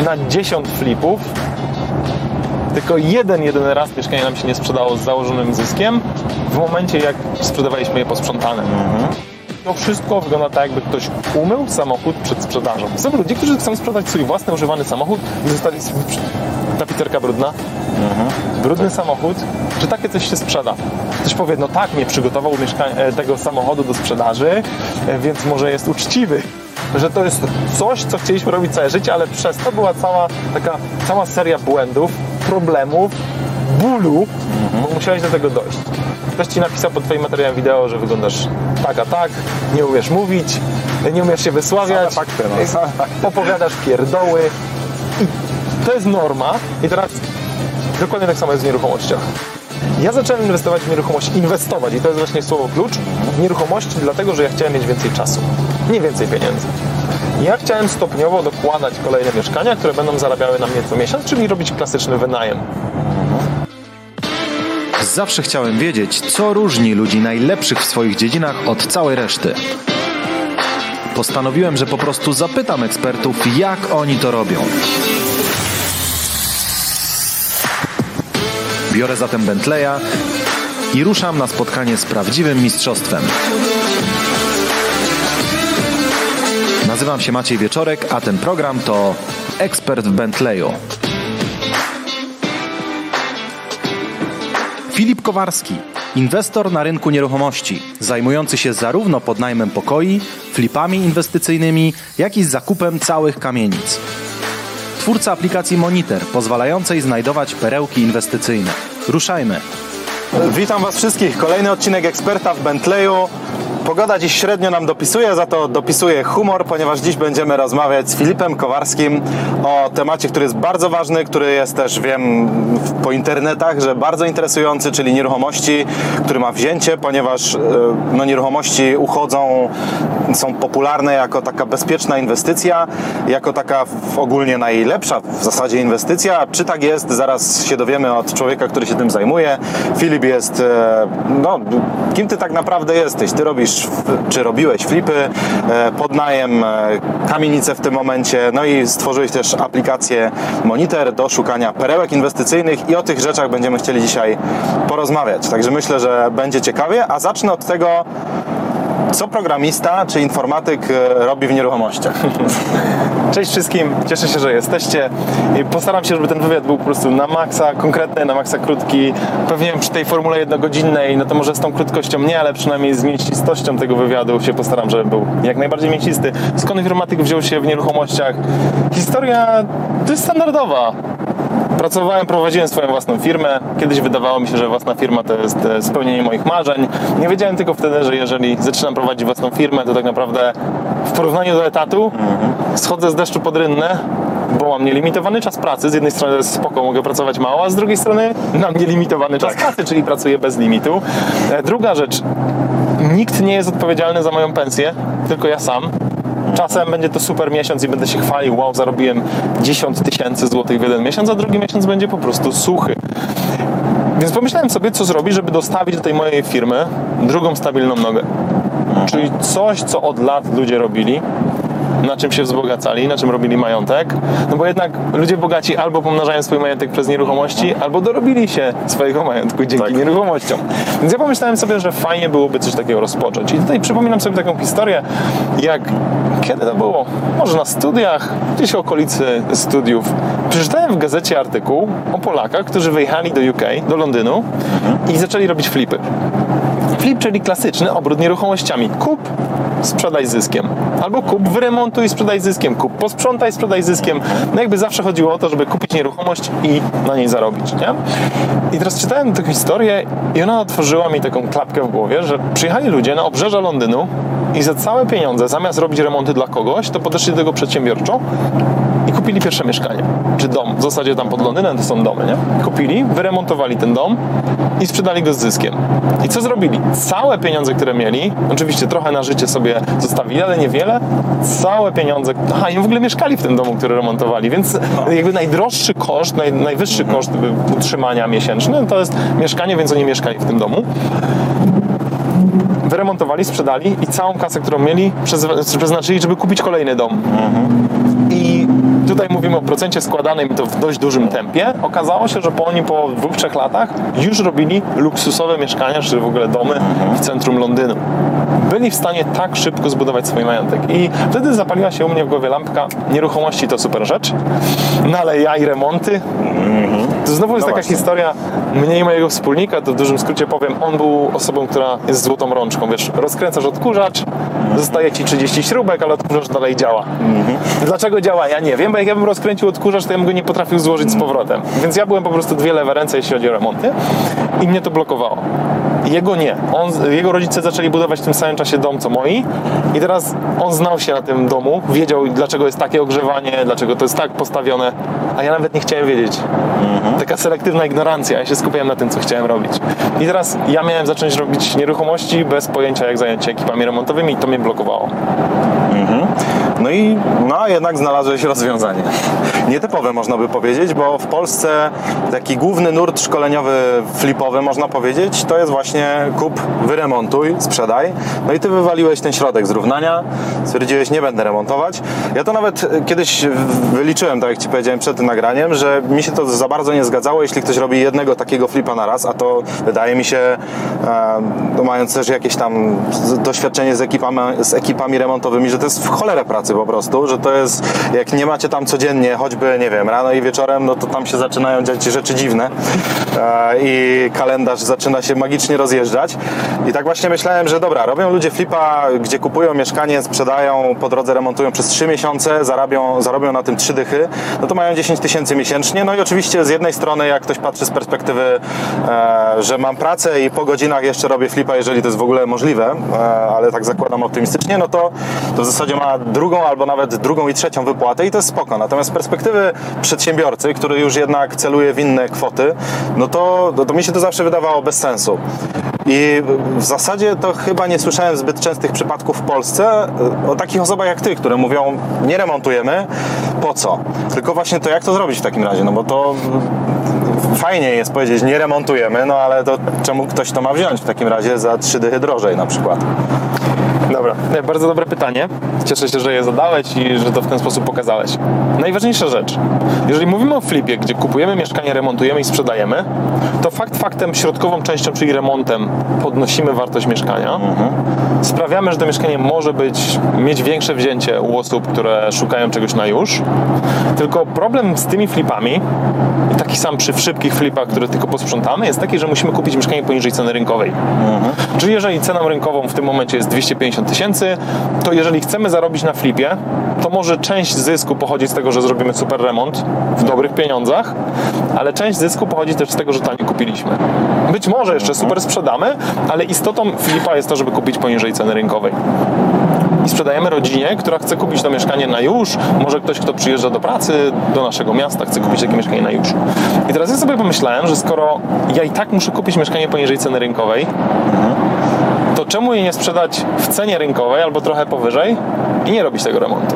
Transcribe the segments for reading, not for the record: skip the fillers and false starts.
na 10 flipów tylko jedyny raz mieszkanie nam się nie sprzedało z założonym zyskiem w momencie, jak sprzedawaliśmy je posprzątane. To wszystko wygląda tak, jakby ktoś umył samochód przed sprzedażą. Są ludzie, którzy chcą sprzedać swój własny używany samochód i zostali tapicerka brudna. Brudny samochód, że takie coś się sprzeda. Ktoś powie, no tak, nie przygotował tego samochodu do sprzedaży, więc może jest uczciwy. Że to jest coś, co chcieliśmy robić całe życie, ale przez to była cała seria błędów, problemów, bólu, bo musiałeś do tego dojść. Ktoś ci napisał pod twoim materiałem wideo, że wyglądasz tak a tak, nie umiesz mówić, nie umiesz się wysławiać, fakty, opowiadasz pierdoły i to jest norma. I teraz dokładnie tak samo jest w nieruchomościach. Ja zacząłem inwestować w nieruchomości, i to jest właśnie słowo klucz, w nieruchomości dlatego, że ja chciałem mieć więcej czasu, nie więcej pieniędzy. Ja chciałem stopniowo dokładać kolejne mieszkania, które będą zarabiały na mnie co miesiąc, czyli robić klasyczny wynajem. Zawsze chciałem wiedzieć, co różni ludzi najlepszych w swoich dziedzinach od całej reszty. Postanowiłem, że po prostu zapytam ekspertów, jak oni to robią. Biorę zatem Bentleya i ruszam na spotkanie z prawdziwym mistrzostwem. Nazywam się Maciej Wieczorek, a ten program to Ekspert w Bentleyu. Filip Kowarski, inwestor na rynku nieruchomości, zajmujący się zarówno podnajmem pokoi, flipami inwestycyjnymi, jak i zakupem całych kamienic. Twórca aplikacji Monitor, pozwalającej znajdować perełki inwestycyjne. Ruszajmy! Witam Was wszystkich. Kolejny odcinek Eksperta w Bentleyu. Pogoda dziś średnio nam dopisuje, za to dopisuje humor, ponieważ dziś będziemy rozmawiać z Filipem Kowarskim o temacie, który jest bardzo ważny, który jest też, wiem, po internetach, że bardzo interesujący, czyli nieruchomości, który ma wzięcie, ponieważ nieruchomości uchodzą, są popularne jako taka bezpieczna inwestycja, jako taka ogólnie najlepsza w zasadzie inwestycja. Czy tak jest? Zaraz się dowiemy od człowieka, który się tym zajmuje. Filip jest, kim Ty tak naprawdę jesteś? Ty robiłeś flipy, podnajem, kamienicę w tym momencie, no i stworzyłeś też aplikację Monitor do szukania perełek inwestycyjnych i o tych rzeczach będziemy chcieli dzisiaj porozmawiać. Także myślę, że będzie ciekawie, a zacznę od tego, co programista czy informatyk robi w nieruchomościach. Cześć wszystkim, cieszę się, że jesteście. Postaram się, żeby ten wywiad był po prostu na maksa konkretny, na maksa krótki. Pewnie przy tej formule jednogodzinnej, no to może z tą krótkością nie, ale przynajmniej z mięsistością tego wywiadu się postaram, żeby był jak najbardziej mięsisty. Skąd informatyk wziął się w nieruchomościach? Historia dość standardowa. Prowadziłem swoją własną firmę. Kiedyś wydawało mi się, że własna firma to jest spełnienie moich marzeń. Nie wiedziałem tylko wtedy, że jeżeli zaczynam prowadzić własną firmę, to tak naprawdę w porównaniu do etatu schodzę z deszczu pod rynnę, bo mam nielimitowany czas pracy. Z jednej strony jest spoko, mogę pracować mało, a z drugiej strony mam nielimitowany czas pracy, czyli pracuję bez limitu. Druga rzecz, nikt nie jest odpowiedzialny za moją pensję, tylko ja sam. Czasem będzie to super miesiąc i będę się chwalił, wow, zarobiłem 10 000 złotych w jeden miesiąc, a drugi miesiąc będzie po prostu suchy. Więc pomyślałem sobie, co zrobić, żeby dostawić do tej mojej firmy drugą stabilną nogę. Czyli coś, co od lat ludzie robili, na czym się wzbogacali, na czym robili majątek. No bo jednak ludzie bogaci albo pomnażają swój majątek przez nieruchomości, albo dorobili się swojego majątku dzięki nieruchomościom. Więc ja pomyślałem sobie, że fajnie byłoby coś takiego rozpocząć. I tutaj przypominam sobie taką historię, kiedy to było? Może na studiach, gdzieś w okolicy studiów. Przeczytałem w gazecie artykuł o Polakach, którzy wyjechali do UK, do Londynu i zaczęli robić flipy. Flip, czyli klasyczny obrót nieruchomościami. Kup, sprzedaj zyskiem. Albo kup, wyremontuj, sprzedaj zyskiem. Kup, posprzątaj, sprzedaj zyskiem. No jakby zawsze chodziło o to, żeby kupić nieruchomość i na niej zarobić, nie? I teraz czytałem tę historię i ona otworzyła mi taką klapkę w głowie, że przyjechali ludzie na obrzeża Londynu i za całe pieniądze, zamiast robić remonty dla kogoś, to podeszli do tego przedsiębiorczo i kupili pierwsze mieszkanie. Czy dom. W zasadzie tam pod Londynem to są domy, nie? Kupili, wyremontowali ten dom i sprzedali go z zyskiem. I co zrobili? Całe pieniądze, które mieli, oczywiście trochę na życie sobie zostawili, ale niewiele, całe pieniądze, i w ogóle mieszkali w tym domu, który remontowali, więc jakby najdroższy koszt, najwyższy koszt utrzymania miesięczny to jest mieszkanie, więc oni mieszkali w tym domu. Wyremontowali, sprzedali i całą kasę, którą mieli, przeznaczyli, żeby kupić kolejny dom. I Tutaj mówimy o procencie składanym i to w dość dużym tempie. Okazało się, że oni po 2-3 latach już robili luksusowe mieszkania, czy w ogóle domy w centrum Londynu. Byli w stanie tak szybko zbudować swój majątek. I wtedy zapaliła się u mnie w głowie lampka. Nieruchomości to super rzecz, no ale ja i remonty. To znowu jest taka historia mnie i mojego wspólnika, to w dużym skrócie powiem, on był osobą, która jest złotą rączką, wiesz, rozkręcasz odkurzacz, zostaje ci 30 śrubek, ale odkurzacz dalej działa. Dlaczego działa? Ja nie wiem, bo jak ja bym rozkręcił odkurzacz, to ja bym go nie potrafił złożyć z powrotem. Więc ja byłem po prostu 2 lewe ręce, jeśli chodzi o remonty i mnie to blokowało. Jego nie. Jego rodzice zaczęli budować w tym samym czasie dom, co moi i teraz on znał się na tym domu, wiedział, dlaczego jest takie ogrzewanie, dlaczego to jest tak postawione, a ja nawet nie chciałem wiedzieć. Taka selektywna ignorancja, ja się skupiałem na tym, co chciałem robić. I teraz ja miałem zacząć robić nieruchomości bez pojęcia, jak zająć się ekipami remontowymi i to mnie blokowało. No jednak znalazłeś rozwiązanie. Nietypowe można by powiedzieć, bo w Polsce taki główny nurt szkoleniowy flipowy, można powiedzieć, to jest właśnie kup, wyremontuj, sprzedaj. No i ty wywaliłeś ten środek zrównania, stwierdziłeś, nie będę remontować. Ja to nawet kiedyś wyliczyłem, tak jak ci powiedziałem przed tym nagraniem, że mi się to za bardzo nie zgadzało, jeśli ktoś robi jednego takiego flipa na raz, a to wydaje mi się, mając też jakieś tam doświadczenie z ekipami remontowymi, że to jest w cholerę pracy po prostu, że to jest, jak nie macie tam codziennie, choćby, nie wiem, rano i wieczorem, no to tam się zaczynają dziać rzeczy dziwne i kalendarz zaczyna się magicznie rozjeżdżać. I tak właśnie myślałem, że dobra, robią ludzie flipa, gdzie kupują mieszkanie, sprzedają, po drodze remontują przez 3 miesiące, zarobią na tym 3 dychy, no to mają 10 000 miesięcznie. No i oczywiście z jednej strony, jak ktoś patrzy z perspektywy, że mam pracę i po godzinach jeszcze robię flipa, jeżeli to jest w ogóle możliwe, ale tak zakładam optymistycznie, no to w zasadzie ma drugą albo nawet drugą i trzecią wypłatę i to jest spoko. Natomiast z perspektywy przedsiębiorcy, który już jednak celuje w inne kwoty, no to mi się to zawsze wydawało bez sensu. I w zasadzie to chyba nie słyszałem zbyt częstych przypadków w Polsce o takich osobach jak ty, które mówią, nie remontujemy, po co? Tylko właśnie to jak to zrobić w takim razie, no bo to fajnie jest powiedzieć, nie remontujemy, no ale to czemu ktoś to ma wziąć w takim razie za 3 dychy drożej na przykład? Dobra, bardzo dobre pytanie. Cieszę się, że je zadałeś i że to w ten sposób pokazałeś. Najważniejsza rzecz. Jeżeli mówimy o flipie, gdzie kupujemy mieszkanie, remontujemy i sprzedajemy, to faktem środkową częścią, czyli remontem, podnosimy wartość mieszkania. Sprawiamy, że to mieszkanie może mieć większe wzięcie u osób, które szukają czegoś na już. Tylko problem z tymi flipami, i taki sam przy szybkich flipach, które tylko posprzątamy, jest taki, że musimy kupić mieszkanie poniżej ceny rynkowej. Czyli jeżeli ceną rynkową w tym momencie jest 250 000, to jeżeli chcemy zarobić na flipie, to może część zysku pochodzi z tego, że zrobimy super remont w dobrych pieniądzach, ale część zysku pochodzi też z tego, że taniej kupiliśmy. Być może jeszcze super sprzedamy, ale istotą flipa jest to, żeby kupić poniżej ceny rynkowej. I sprzedajemy rodzinie, która chce kupić to mieszkanie na już, może ktoś, kto przyjeżdża do pracy, do naszego miasta, chce kupić takie mieszkanie na już. I teraz ja sobie pomyślałem, że skoro ja i tak muszę kupić mieszkanie poniżej ceny rynkowej, to czemu je nie sprzedać w cenie rynkowej albo trochę powyżej i nie robić tego remontu?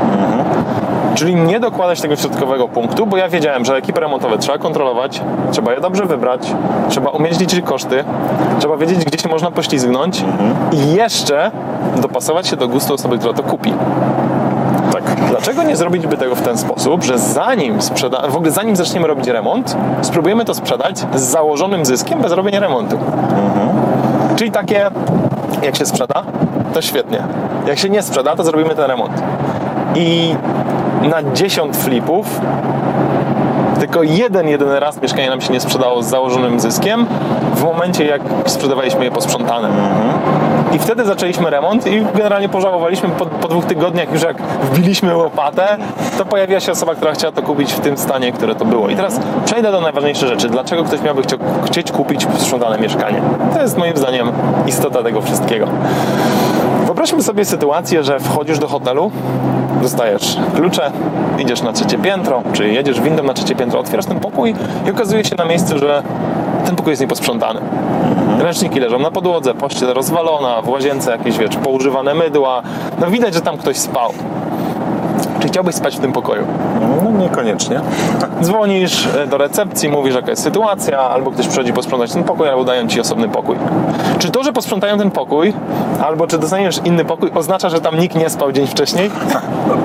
Czyli nie dokładać tego środkowego punktu, bo ja wiedziałem, że ekipy remontowe trzeba kontrolować, trzeba je dobrze wybrać, trzeba umieć liczyć koszty, trzeba wiedzieć, gdzie się można poślizgnąć i jeszcze dopasować się do gustu osoby, która to kupi. Tak. Dlaczego nie zrobić tego w ten sposób, że zanim zaczniemy robić remont, spróbujemy to sprzedać z założonym zyskiem bez robienia remontu. Czyli takie, jak się sprzeda, to świetnie. Jak się nie sprzeda, to zrobimy ten remont. I na 10 flipów tylko jeden raz mieszkanie nam się nie sprzedało z założonym zyskiem w momencie, jak sprzedawaliśmy je posprzątane. I wtedy zaczęliśmy remont i generalnie pożałowaliśmy po 2 tygodniach, już jak wbiliśmy łopatę, to pojawiła się osoba, która chciała to kupić w tym stanie, które to było. I teraz przejdę do najważniejszej rzeczy. Dlaczego ktoś miałby chcieć kupić posprzątane mieszkanie? To jest moim zdaniem istota tego wszystkiego. Wyobraźmy sobie sytuację, że wchodzisz do hotelu, dostajesz klucze, idziesz na 3. piętro, czy jedziesz windą na 3. piętro, otwierasz ten pokój i okazuje się na miejscu, że ten pokój jest nieposprzątany. Ręczniki leżą na podłodze, pościel rozwalona, w łazience jakieś, poużywane mydła. No widać, że tam ktoś spał. Czy chciałbyś spać w tym pokoju? No niekoniecznie. Dzwonisz do recepcji, mówisz, jaka jest sytuacja, albo ktoś przychodzi posprzątać ten pokój, albo dają ci osobny pokój. Czy to, że posprzątają ten pokój, albo czy dostaniesz inny pokój, oznacza, że tam nikt nie spał dzień wcześniej?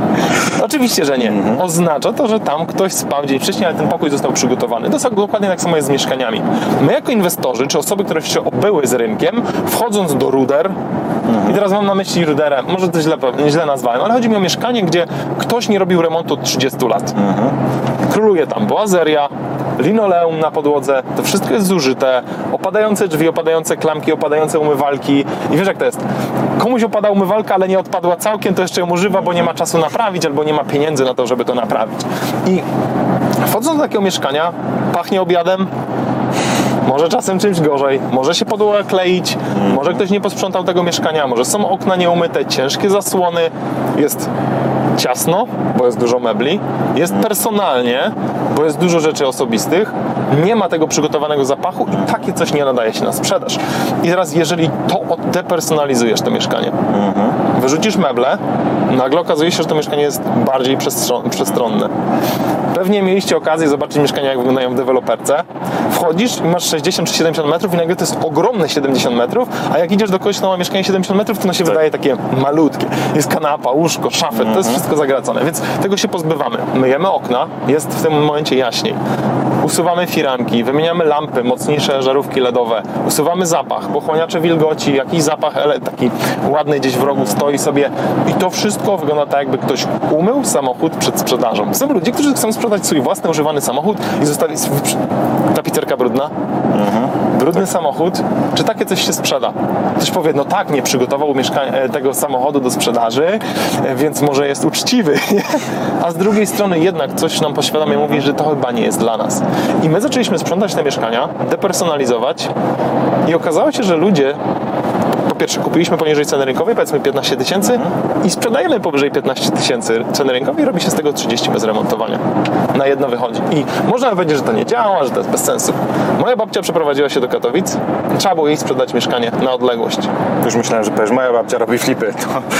Oczywiście, że nie. Oznacza to, że tam ktoś spał dzień wcześniej, ale ten pokój został przygotowany. Dokładnie tak samo jest z mieszkaniami. My jako inwestorzy, czy osoby, które się obyły z rynkiem, wchodząc do ruder, i teraz mam na myśli ruderę, może to źle nazwałem, ale chodzi mi o mieszkanie, gdzie ktoś nie robił remontu od 30 lat. Króluje tam boazeria, linoleum na podłodze, to wszystko jest zużyte, opadające drzwi, opadające klamki, opadające umywalki i wiesz jak to jest, komuś opada umywalka, ale nie odpadła całkiem, to jeszcze ją używa, bo nie ma czasu naprawić albo nie ma pieniędzy na to, żeby to naprawić. I wchodząc do takiego mieszkania, pachnie obiadem, może czasem czymś gorzej, może się podłoga kleić, może ktoś nie posprzątał tego mieszkania, może są okna nieumyte, ciężkie zasłony, jest ciasno, bo jest dużo mebli, jest personalnie, bo jest dużo rzeczy osobistych, nie ma tego przygotowanego zapachu i takie coś nie nadaje się na sprzedaż. I teraz jeżeli to depersonalizujesz to mieszkanie, wyrzucisz meble, nagle okazuje się, że to mieszkanie jest bardziej przestronne. Pewnie mieliście okazję zobaczyć mieszkania, jak wyglądają w deweloperce. Wchodzisz i masz 60 czy 70 metrów i nagle to jest ogromne 70 metrów, a jak idziesz do kogoś, kto ma mieszkanie 70 metrów, to ono się wydaje takie malutkie. Jest kanapa, łóżko, szafy, to jest wszystko zagracone, więc tego się pozbywamy. Myjemy okna, jest w tym momencie jaśniej. Usuwamy firanki, wymieniamy lampy, mocniejsze żarówki LEDowe, usuwamy zapach, pochłaniacze wilgoci, jakiś zapach taki ładny gdzieś w rogu stoi sobie i to wszystko wygląda tak, jakby ktoś umył samochód przed sprzedażą. Są ludzie, którzy chcą sprzedać swój własny używany samochód i zostawić tapicerka brudna, brudny samochód, czy takie coś się sprzeda? Ktoś powie, no tak, nie przygotował tego samochodu do sprzedaży, więc może jest uczciwy, a z drugiej strony jednak coś nam poświadomie mówi, że to chyba nie jest dla nas. I my zaczęliśmy sprzątać te mieszkania, depersonalizować i okazało się, że ludzie, po pierwsze kupiliśmy poniżej ceny rynkowej, powiedzmy 15 000 i sprzedajemy powyżej 15 000 ceny rynkowej i robi się z tego 30 bez remontowania. Na jedno wychodzi. I można powiedzieć, że to nie działa, że to jest bez sensu. Moja babcia przeprowadziła się do Katowic, trzeba było jej sprzedać mieszkanie na odległość. Już myślałem, że powiesz, moja babcia robi flipy.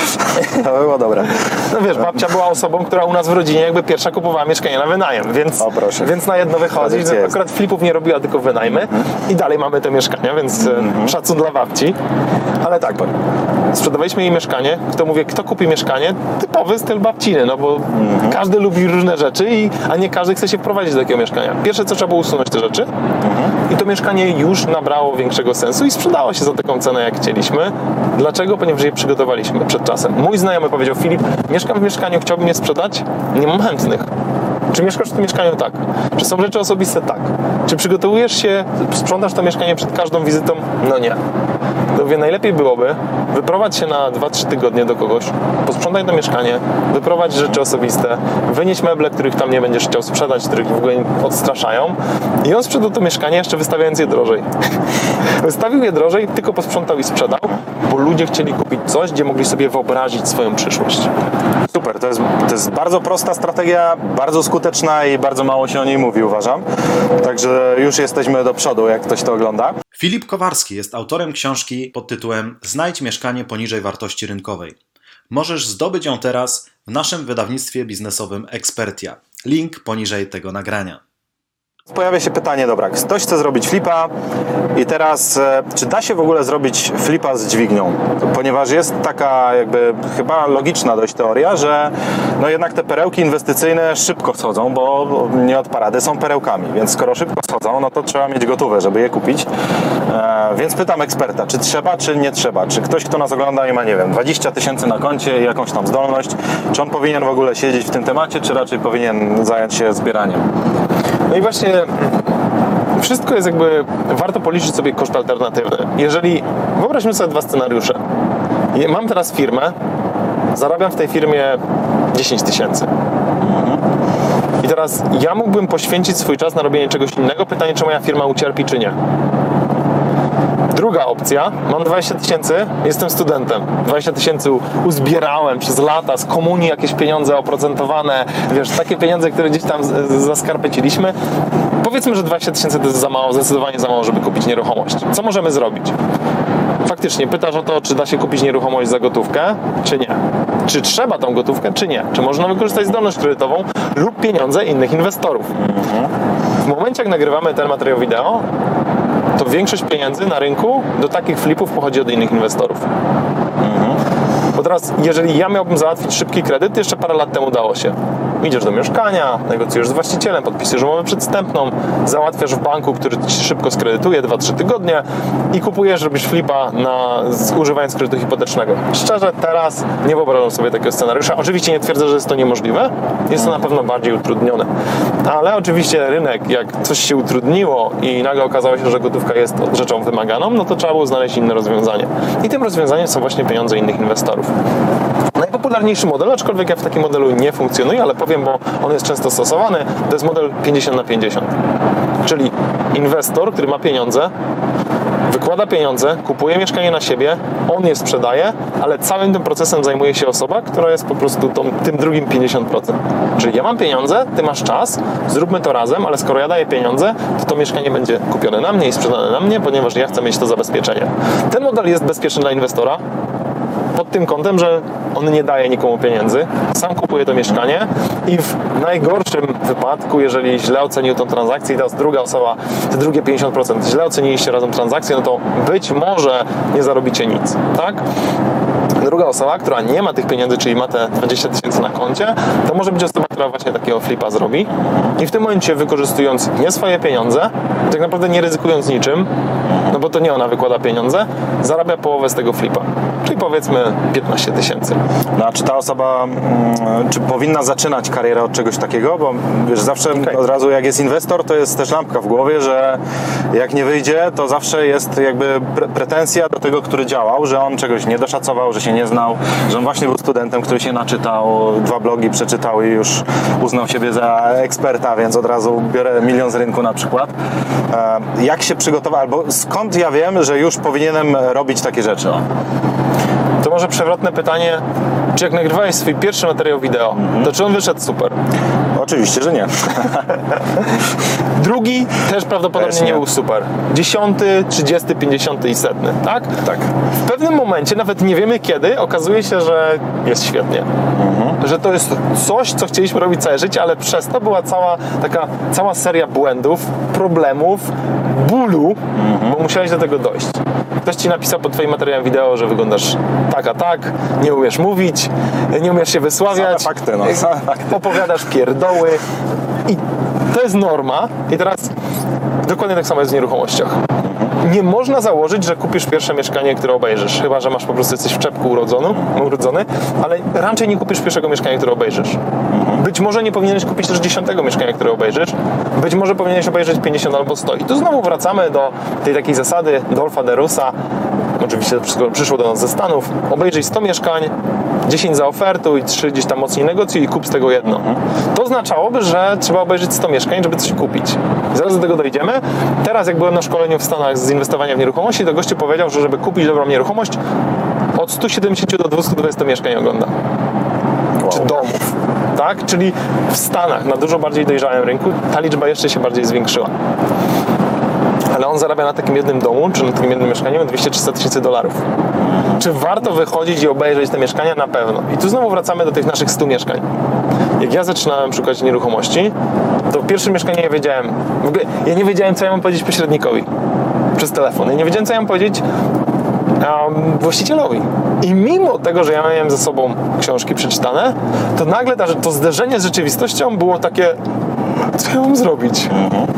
To było dobre. No wiesz, babcia była osobą, która u nas w rodzinie jakby pierwsza kupowała mieszkanie na wynajem, więc na jedno wychodzi, że akurat flipów nie robiła, tylko wynajmy i dalej mamy te mieszkania, więc szacun dla babci. Ale tak, sprzedawaliśmy jej mieszkanie, kto kupi mieszkanie? Typowy styl babciny, no bo każdy lubi różne rzeczy, a nie każdy chce się wprowadzić do takiego mieszkania. Pierwsze co trzeba było usunąć te rzeczy i to mieszkanie już nabrało większego sensu i sprzedało się za taką cenę, jak chcieliśmy. Dlaczego? Ponieważ je przygotowaliśmy przed czasem. Mój znajomy powiedział, Filip, mieszkam w mieszkaniu, chciałbym je sprzedać, nie mam chętnych. Czy mieszkasz w tym mieszkaniu? Tak. Czy są rzeczy osobiste? Tak. Czy przygotowujesz się, sprzątasz to mieszkanie przed każdą wizytą? No nie. To wie, najlepiej byłoby wyprowadź się na 2-3 tygodnie do kogoś, posprzątaj to mieszkanie, wyprowadź rzeczy osobiste, wynieś meble, których tam nie będziesz chciał sprzedać, których w ogóle odstraszają i on sprzedał to mieszkanie jeszcze wystawiając je drożej. Wystawił je drożej, tylko posprzątał i sprzedał, bo ludzie chcieli kupić coś, gdzie mogli sobie wyobrazić swoją przyszłość. Super, to jest bardzo prosta strategia, bardzo skuteczna i bardzo mało się o niej mówi, uważam. Także już jesteśmy do przodu, jak ktoś to ogląda. Filip Kowarski jest autorem książki pod tytułem Znajdź mieszkanie poniżej wartości rynkowej. Możesz zdobyć ją teraz w naszym wydawnictwie biznesowym Expertia. Link poniżej tego nagrania. Pojawia się pytanie, dobra, ktoś chce zrobić flipa i teraz, czy da się w ogóle zrobić flipa z dźwignią? Ponieważ jest taka jakby chyba logiczna dość teoria, że no jednak te perełki inwestycyjne szybko schodzą, bo nie od parady są perełkami, więc skoro szybko schodzą, no to trzeba mieć gotowe, żeby je kupić. Więc pytam eksperta, czy trzeba, czy nie trzeba? Czy ktoś, kto nas ogląda i ma, nie wiem, 20 000 na koncie i jakąś tam zdolność, czy on powinien w ogóle siedzieć w tym temacie, czy raczej powinien zająć się zbieraniem? No i właśnie wszystko jest jakby, warto policzyć sobie koszt alternatywny. Jeżeli, wyobraźmy sobie dwa scenariusze. Mam teraz firmę, zarabiam w tej firmie 10 000. I teraz ja mógłbym poświęcić swój czas na robienie czegoś innego. Pytanie, czy moja firma ucierpi, czy nie. Druga opcja, mam 20 000, jestem studentem. 20 000 uzbierałem przez lata z komunii jakieś pieniądze oprocentowane, wiesz, takie pieniądze, które gdzieś tam zaskarpeciliśmy. Powiedzmy, że 20 000 to jest za mało, zdecydowanie za mało, żeby kupić nieruchomość. Co możemy zrobić? Faktycznie, pytasz o to, czy da się kupić nieruchomość za gotówkę, czy nie. Czy trzeba tą gotówkę, czy nie. Czy można wykorzystać zdolność kredytową lub pieniądze innych inwestorów. W momencie, jak nagrywamy ten materiał wideo, to większość pieniędzy na rynku do takich flipów pochodzi od innych inwestorów. Bo teraz, jeżeli ja miałbym załatwić szybki kredyt, jeszcze parę lat temu dało się. Idziesz do mieszkania, negocjujesz z właścicielem, podpisujesz umowę przedwstępną, załatwiasz w banku, który ci szybko skredytuje, 2-3 tygodnie i kupujesz, robisz flipa używając kredytu hipotecznego. Szczerze, teraz nie wyobrażam sobie takiego scenariusza. Oczywiście nie twierdzę, że jest to niemożliwe, jest to na pewno bardziej utrudnione. Ale oczywiście rynek, jak coś się utrudniło i nagle okazało się, że gotówka jest rzeczą wymaganą, no to trzeba było znaleźć inne rozwiązanie. I tym rozwiązaniem są właśnie pieniądze innych inwestorów. Najpopularniejszy model, aczkolwiek ja w takim modelu nie funkcjonuję, ale powiem, bo on jest często stosowany, to jest model 50/50. Czyli inwestor, który ma pieniądze, wykłada pieniądze, kupuje mieszkanie na siebie, on je sprzedaje, ale całym tym procesem zajmuje się osoba, która jest po prostu tym drugim 50%. Czyli ja mam pieniądze, ty masz czas, zróbmy to razem, ale skoro ja daję pieniądze, to mieszkanie będzie kupione na mnie i sprzedane na mnie, ponieważ ja chcę mieć to zabezpieczenie. Ten model jest bezpieczny dla inwestora, pod tym kątem, że on nie daje nikomu pieniędzy, sam kupuje to mieszkanie i w najgorszym wypadku, jeżeli źle ocenił tą transakcję i teraz druga osoba, te drugie 50% źle oceniliście razem transakcję, no to być może nie zarobicie nic, tak? Druga osoba, która nie ma tych pieniędzy, czyli ma te 20 000 na koncie, to może być osoba, która właśnie takiego flipa zrobi i w tym momencie, wykorzystując nie swoje pieniądze, tak naprawdę nie ryzykując niczym, no bo to nie ona wykłada pieniądze, zarabia połowę z tego flipa, czyli powiedzmy 15 000. No a czy ta osoba, czy powinna zaczynać karierę od czegoś takiego? Bo wiesz, zawsze od razu jak jest inwestor, to jest też lampka w głowie, że jak nie wyjdzie, to zawsze jest jakby pretensja do tego, który działał, że on czegoś nie doszacował, że się nie znał, że on właśnie był studentem, który się naczytał, 2 blogi przeczytał i już uznał siebie za eksperta, więc od razu biorę 1 000 000 z rynku na przykład. Jak się przygotować, albo skąd ja wiem, że już powinienem robić takie rzeczy? To może przewrotne pytanie, czy jak nagrywałeś swój pierwszy materiał wideo, to czy on wyszedł super? Oczywiście, że nie. Drugi też prawdopodobnie nie był super. 10., 30., 50. i 100, tak? Tak. W pewnym momencie, nawet nie wiemy kiedy, okazuje się, że jest świetnie. Że to jest coś, co chcieliśmy robić całe życie, ale przez to była cała seria błędów, problemów, bólu, bo musiałeś do tego dojść. Ktoś ci napisał pod twoim materiałem wideo, że wyglądasz tak a tak, nie umiesz mówić, nie umiesz się wysławiać, same fakty, no. Same fakty. Opowiadasz pierdoły i to jest norma. I teraz dokładnie tak samo jest w nieruchomościach. Nie można założyć, że kupisz pierwsze mieszkanie, które obejrzysz, chyba że masz po prostu jesteś w czepku urodzony, ale raczej nie kupisz pierwszego mieszkania, które obejrzysz. Być może nie powinieneś kupić też 10. mieszkania, które obejrzysz, być może powinieneś obejrzeć 50 albo 100. I tu znowu wracamy do tej takiej zasady Dolfa de Russa. Oczywiście to wszystko przyszło do nas ze Stanów. Obejrzyj 100 mieszkań, 10 zaofertuj, 3 gdzieś tam mocniej negocjuj i kup z tego jedno. To oznaczałoby, że trzeba obejrzeć 100 mieszkań, żeby coś kupić. Zaraz do tego dojdziemy. Teraz jak byłem na szkoleniu w Stanach z inwestowania w nieruchomości, to gościu powiedział, że żeby kupić dobrą nieruchomość, od 170 do 220 mieszkań ogląda. Wow. Czy domów. Tak? Czyli w Stanach, na dużo bardziej dojrzałym rynku, ta liczba jeszcze się bardziej zwiększyła. Ale on zarabia na takim jednym domu, czy na takim jednym mieszkaniu $200-300 000. Czy warto wychodzić i obejrzeć te mieszkania? Na pewno. I tu znowu wracamy do tych naszych 100 mieszkań. Jak ja zaczynałem szukać nieruchomości, to w pierwszym mieszkaniu ja wiedziałem, w ogóle ja nie wiedziałem, co ja mam powiedzieć pośrednikowi przez telefon. Ja nie wiedziałem, co ja mam powiedzieć właścicielowi. I mimo tego, że ja miałem ze sobą książki przeczytane, to nagle to zderzenie z rzeczywistością było takie, co ja mam zrobić?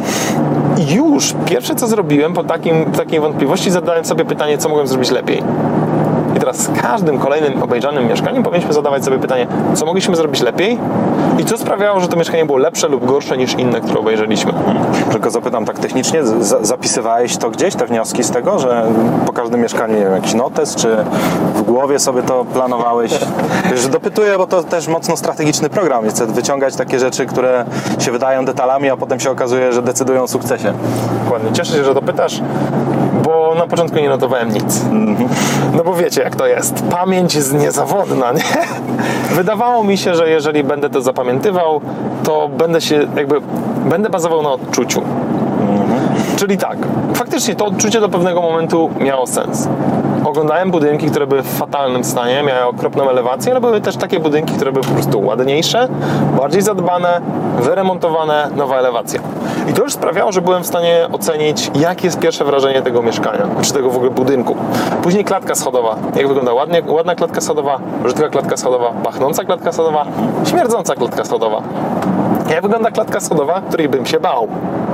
I już pierwsze, co zrobiłem po takiej wątpliwości, zadałem sobie pytanie, co mogłem zrobić lepiej. I teraz z każdym kolejnym obejrzanym mieszkaniem powinniśmy zadawać sobie pytanie, co mogliśmy zrobić lepiej i co sprawiało, że to mieszkanie było lepsze lub gorsze niż inne, które obejrzeliśmy. Tylko zapytam tak technicznie, zapisywałeś to gdzieś, te wnioski z tego, że po każdym mieszkaniu, nie wiem, jakiś notes, czy w głowie sobie to planowałeś? Wiesz, dopytuję, bo to też mocno strategiczny program. Chcę wyciągać takie rzeczy, które się wydają detalami, a potem się okazuje, że decydują o sukcesie. Dokładnie. Cieszę się, że to pytasz, bo na początku nie notowałem nic. No bo wiecie, jak to jest. Pamięć jest niezawodna, nie? Wydawało mi się, że jeżeli będę to zapamiętywał, to będę bazował na odczuciu. Czyli tak, faktycznie to odczucie do pewnego momentu miało sens. Oglądałem budynki, które były w fatalnym stanie, miały okropną elewację, ale były też takie budynki, które były po prostu ładniejsze, bardziej zadbane, wyremontowane, nowa elewacja. I to już sprawiało, że byłem w stanie ocenić, jakie jest pierwsze wrażenie tego mieszkania, czy tego w ogóle budynku. Później klatka schodowa. Jak wygląda ładna klatka schodowa, brzydka klatka schodowa, pachnąca klatka schodowa, śmierdząca klatka schodowa. Jak wygląda klatka schodowa, której bym się bał.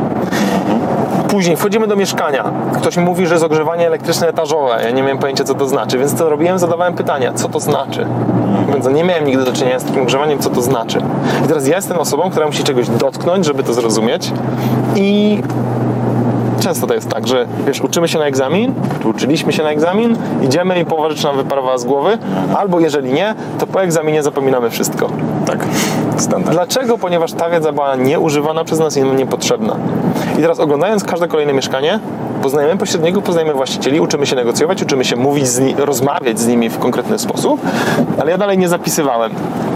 Później wchodzimy do mieszkania. Ktoś mi mówi, że jest ogrzewanie elektryczne etażowe. Ja nie miałem pojęcia, co to znaczy, więc co robiłem? Zadawałem pytania, co to znaczy. Więc nie miałem nigdy do czynienia z takim ogrzewaniem, co to znaczy. I teraz ja jestem osobą, która musi czegoś dotknąć, żeby to zrozumieć. I często to jest tak, że wiesz, uczymy się na egzamin, czy uczyliśmy się na egzamin, idziemy i połowa rzeczy nam wyparowała z głowy, albo jeżeli nie, to po egzaminie zapominamy wszystko. Tak, standard. Dlaczego? Ponieważ ta wiedza była nieużywana przez nas i nam niepotrzebna. I teraz oglądając każde kolejne mieszkanie, poznajemy pośredników, poznajemy właścicieli, uczymy się negocjować, uczymy się mówić rozmawiać z nimi w konkretny sposób, ale ja dalej nie zapisywałem.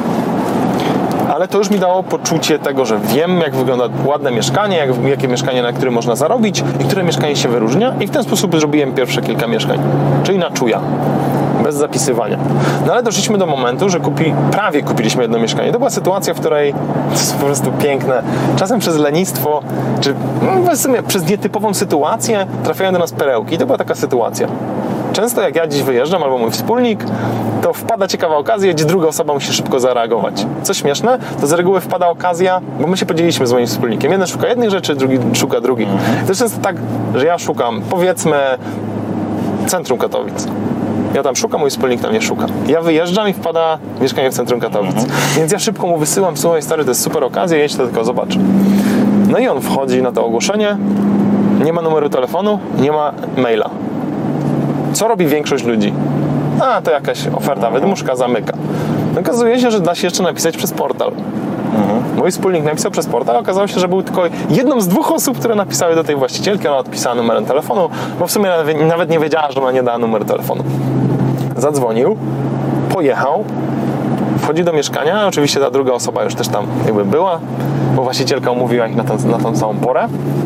Ale to już mi dało poczucie tego, że wiem, jak wygląda ładne mieszkanie, jakie mieszkanie, na którym można zarobić i które mieszkanie się wyróżnia, i w ten sposób zrobiłem pierwsze kilka mieszkań, czyli na czuja, bez zapisywania. No ale doszliśmy do momentu, że prawie kupiliśmy jedno mieszkanie. To była sytuacja, w której to jest po prostu piękne. Czasem przez lenistwo, czy w sumie przez nietypową sytuację trafiają do nas perełki. I to była taka sytuacja. Często jak ja dziś wyjeżdżam, albo mój wspólnik, to wpada ciekawa okazja, gdzie druga osoba musi szybko zareagować. Co śmieszne, to z reguły wpada okazja, bo my się podzieliliśmy z moim wspólnikiem. Jeden szuka jednych rzeczy, drugi szuka drugich. To jest często tak, że ja szukam, powiedzmy, centrum Katowic. Ja tam szukam, mój wspólnik tam nie szuka. Ja wyjeżdżam i wpada mieszkanie w centrum Katowic. Więc ja szybko mu wysyłam, słuchaj stary, to jest super okazja, jedź to tylko zobacz. No i on wchodzi na to ogłoszenie, nie ma numeru telefonu, nie ma maila. Co robi większość ludzi? A, to jakaś oferta, wydmuszka, zamyka. Okazuje się, że da się jeszcze napisać przez portal. Mój wspólnik napisał przez portal, okazało się, że był tylko jedną z dwóch osób, które napisały do tej właścicielki. Ona odpisała numerem telefonu, bo w sumie nawet nie wiedziała, że ona nie dała numeru telefonu. Zadzwonił, pojechał, wchodzi do mieszkania, oczywiście ta druga osoba już też tam jakby była, bo właścicielka umówiła ich na tą samą porę.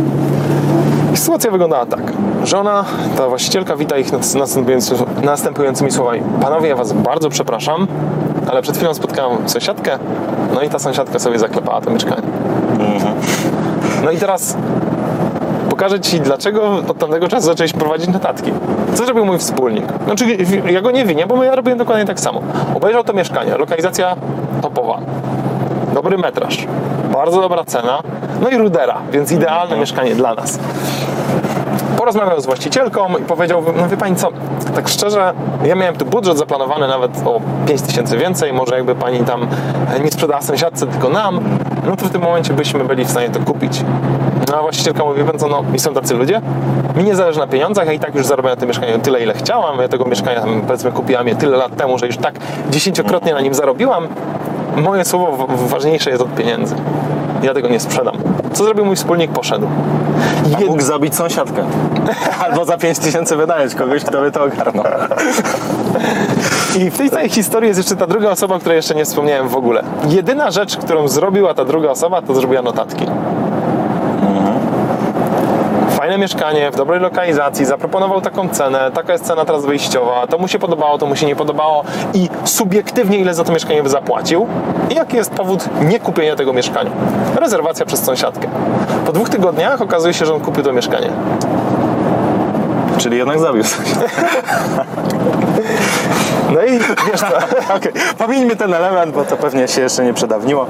I sytuacja wyglądała tak, że ta właścicielka wita ich następującymi słowami. Panowie, ja was bardzo przepraszam, ale przed chwilą spotkałem sąsiadkę, no i ta sąsiadka sobie zaklepała to mieszkanie. No i teraz pokażę ci, dlaczego od tamtego czasu zaczęliśmy prowadzić notatki. Co zrobił mój wspólnik? Znaczy, ja go nie winię, bo ja robiłem dokładnie tak samo. Obejrzał to mieszkanie, lokalizacja topowa, dobry metraż, bardzo dobra cena, no i rudera, więc idealne mieszkanie dla nas. Porozmawiał z właścicielką i powiedział, no wie pani co, tak szczerze, ja miałem tu budżet zaplanowany nawet o 5 000 więcej, może jakby pani tam nie sprzedała sąsiadce, tylko nam, no to w tym momencie byśmy byli w stanie to kupić. No a właścicielka mówi, wie pan co, no i są tacy ludzie, mi nie zależy na pieniądzach, ja i tak już zarabiam na tym mieszkaniu tyle, ile chciałam, ja tego mieszkania powiedzmy kupiłam je tyle lat temu, że już tak 10-krotnie na nim zarobiłam, moje słowo ważniejsze jest od pieniędzy. Ja tego nie sprzedam. Co zrobił mój wspólnik? Poszedł. Mógł zabić sąsiadkę. Albo za 5 000 wynająć kogoś, kto by to ogarnął. I w tej całej historii jest jeszcze ta druga osoba, o której jeszcze nie wspomniałem w ogóle. Jedyna rzecz, którą zrobiła ta druga osoba, to zrobiła notatki. Fajne mieszkanie, w dobrej lokalizacji, zaproponował taką cenę, taka jest cena teraz wyjściowa, to mu się podobało, to mu się nie podobało i subiektywnie ile za to mieszkanie by zapłacił i jaki jest powód niekupienia tego mieszkania. Rezerwacja przez sąsiadkę. Po 2 tygodniach okazuje się, że on kupił to mieszkanie. Czyli jednak zabił sąsiadkę. No i wiesz co, Okay. Pomińmy ten element, bo to pewnie się jeszcze nie przedawniło.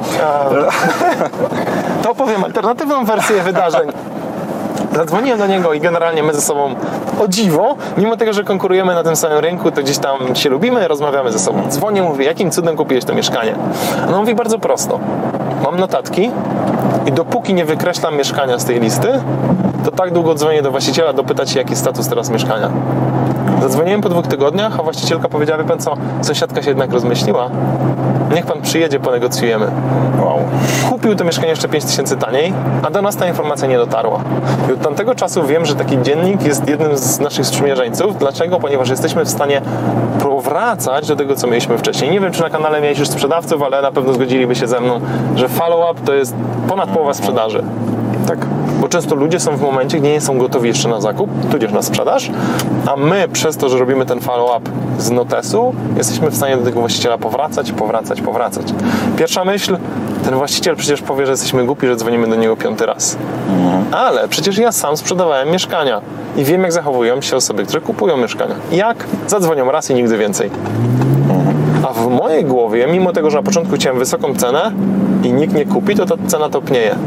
To opowiem alternatywną wersję wydarzeń. Zadzwoniłem do niego i generalnie my ze sobą, o dziwo, mimo tego, że konkurujemy na tym samym rynku, to gdzieś tam się lubimy, rozmawiamy ze sobą. Dzwonię, mówię, jakim cudem kupiłeś to mieszkanie? On mówi, bardzo prosto. Mam notatki i dopóki nie wykreślam mieszkania z tej listy, to tak długo dzwonię do właściciela, dopytać się, jaki jest status teraz mieszkania. Zadzwoniłem po 2 tygodniach, a właścicielka powiedziała, wie pan co, sąsiadka się jednak rozmyśliła. Niech pan przyjedzie, ponegocjujemy. Wow. Kupił to mieszkanie jeszcze 5 000 taniej, a do nas ta informacja nie dotarła. I od tamtego czasu wiem, że taki dziennik jest jednym z naszych sprzymierzeńców. Dlaczego? Ponieważ jesteśmy w stanie powracać do tego, co mieliśmy wcześniej. Nie wiem, czy na kanale miałeś już sprzedawców, ale na pewno zgodziliby się ze mną, że follow-up to jest ponad połowa sprzedaży. Tak, bo często ludzie są w momencie, gdzie nie są gotowi jeszcze na zakup, tudzież na sprzedaż, a my przez to, że robimy ten follow-up z notesu, jesteśmy w stanie do tego właściciela powracać. Pierwsza myśl, ten właściciel przecież powie, że jesteśmy głupi, że dzwonimy do niego 5. raz. Ale przecież ja sam sprzedawałem mieszkania i wiem, jak zachowują się osoby, które kupują mieszkania. Jak? Zadzwonią raz i nigdy więcej. A w mojej głowie, mimo tego, że na początku chciałem wysoką cenę i nikt nie kupi, to ta cena topnieje.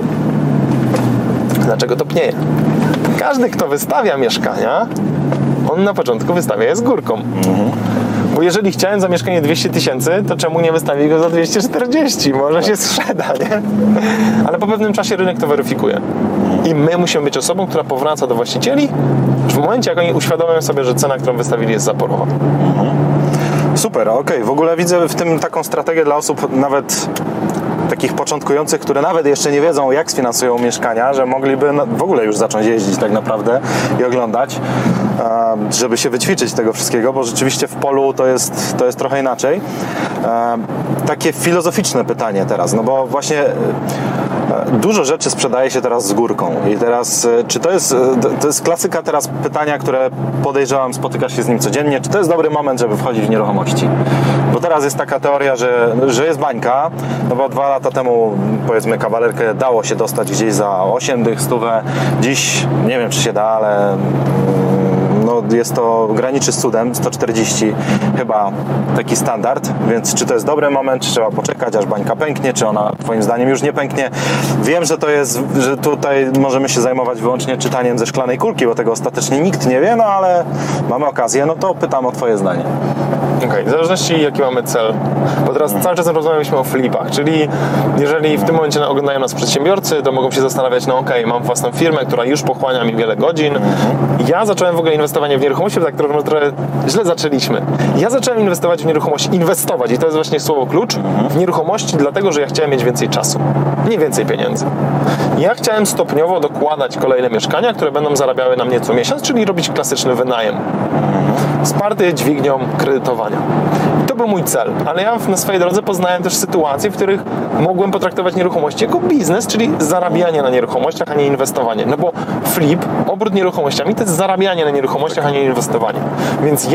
Dlaczego topnieje? Każdy, kto wystawia mieszkania, on na początku wystawia je z górką. Bo jeżeli chciałem za mieszkanie 200 000, to czemu nie wystawić go za 240? Może się sprzeda, nie? Ale po pewnym czasie rynek to weryfikuje. I my musimy być osobą, która powraca do właścicieli w momencie, jak oni uświadomią sobie, że cena, którą wystawili, jest zaporowa. Super, okej. W ogóle widzę w tym taką strategię dla osób nawet takich początkujących, które nawet jeszcze nie wiedzą, jak sfinansują mieszkania, że mogliby w ogóle już zacząć jeździć tak naprawdę i oglądać, żeby się wyćwiczyć tego wszystkiego, bo rzeczywiście w polu to jest trochę inaczej. Takie filozoficzne pytanie teraz, no bo właśnie dużo rzeczy sprzedaje się teraz z górką i teraz, czy to jest klasyka teraz pytania, które podejrzewam, spotykasz się z nim codziennie, czy to jest dobry moment, żeby wchodzić w nieruchomości? Bo teraz jest taka teoria, że jest bańka, no bo 2 lata temu, powiedzmy, kawalerkę dało się dostać gdzieś za 8 dych, 100. Dziś nie wiem, czy się da, ale no jest to, graniczy z cudem, 140 chyba taki standard, więc czy to jest dobry moment, czy trzeba poczekać, aż bańka pęknie, czy ona twoim zdaniem już nie pęknie? Wiem, że tutaj możemy się zajmować wyłącznie czytaniem ze szklanej kulki, bo tego ostatecznie nikt nie wie, no ale mamy okazję, no to pytam o twoje zdanie. Okej, w zależności jaki mamy cel, bo teraz cały czas rozmawialiśmy o flipach, czyli jeżeli w tym momencie oglądają nas przedsiębiorcy, to mogą się zastanawiać, no okej, mam własną firmę, która już pochłania mi wiele godzin. Ja zacząłem w ogóle inwestowanie w nieruchomości, tak trochę źle zaczęliśmy. Ja zacząłem inwestować w nieruchomości, i to jest właśnie słowo klucz, w nieruchomości, dlatego, że ja chciałem mieć więcej czasu, nie więcej pieniędzy. Ja chciałem stopniowo dokładać kolejne mieszkania, które będą zarabiały na mnie co miesiąc, czyli robić klasyczny wynajem, wsparty dźwignią kredytowania. I to był mój cel, ale ja na swojej drodze poznałem też sytuacje, w których mogłem potraktować nieruchomości jako biznes, czyli zarabianie na nieruchomościach, a nie inwestowanie. No bo flip, obrót nieruchomościami to jest zarabianie na nieruchomościach, a nie inwestowanie. Więc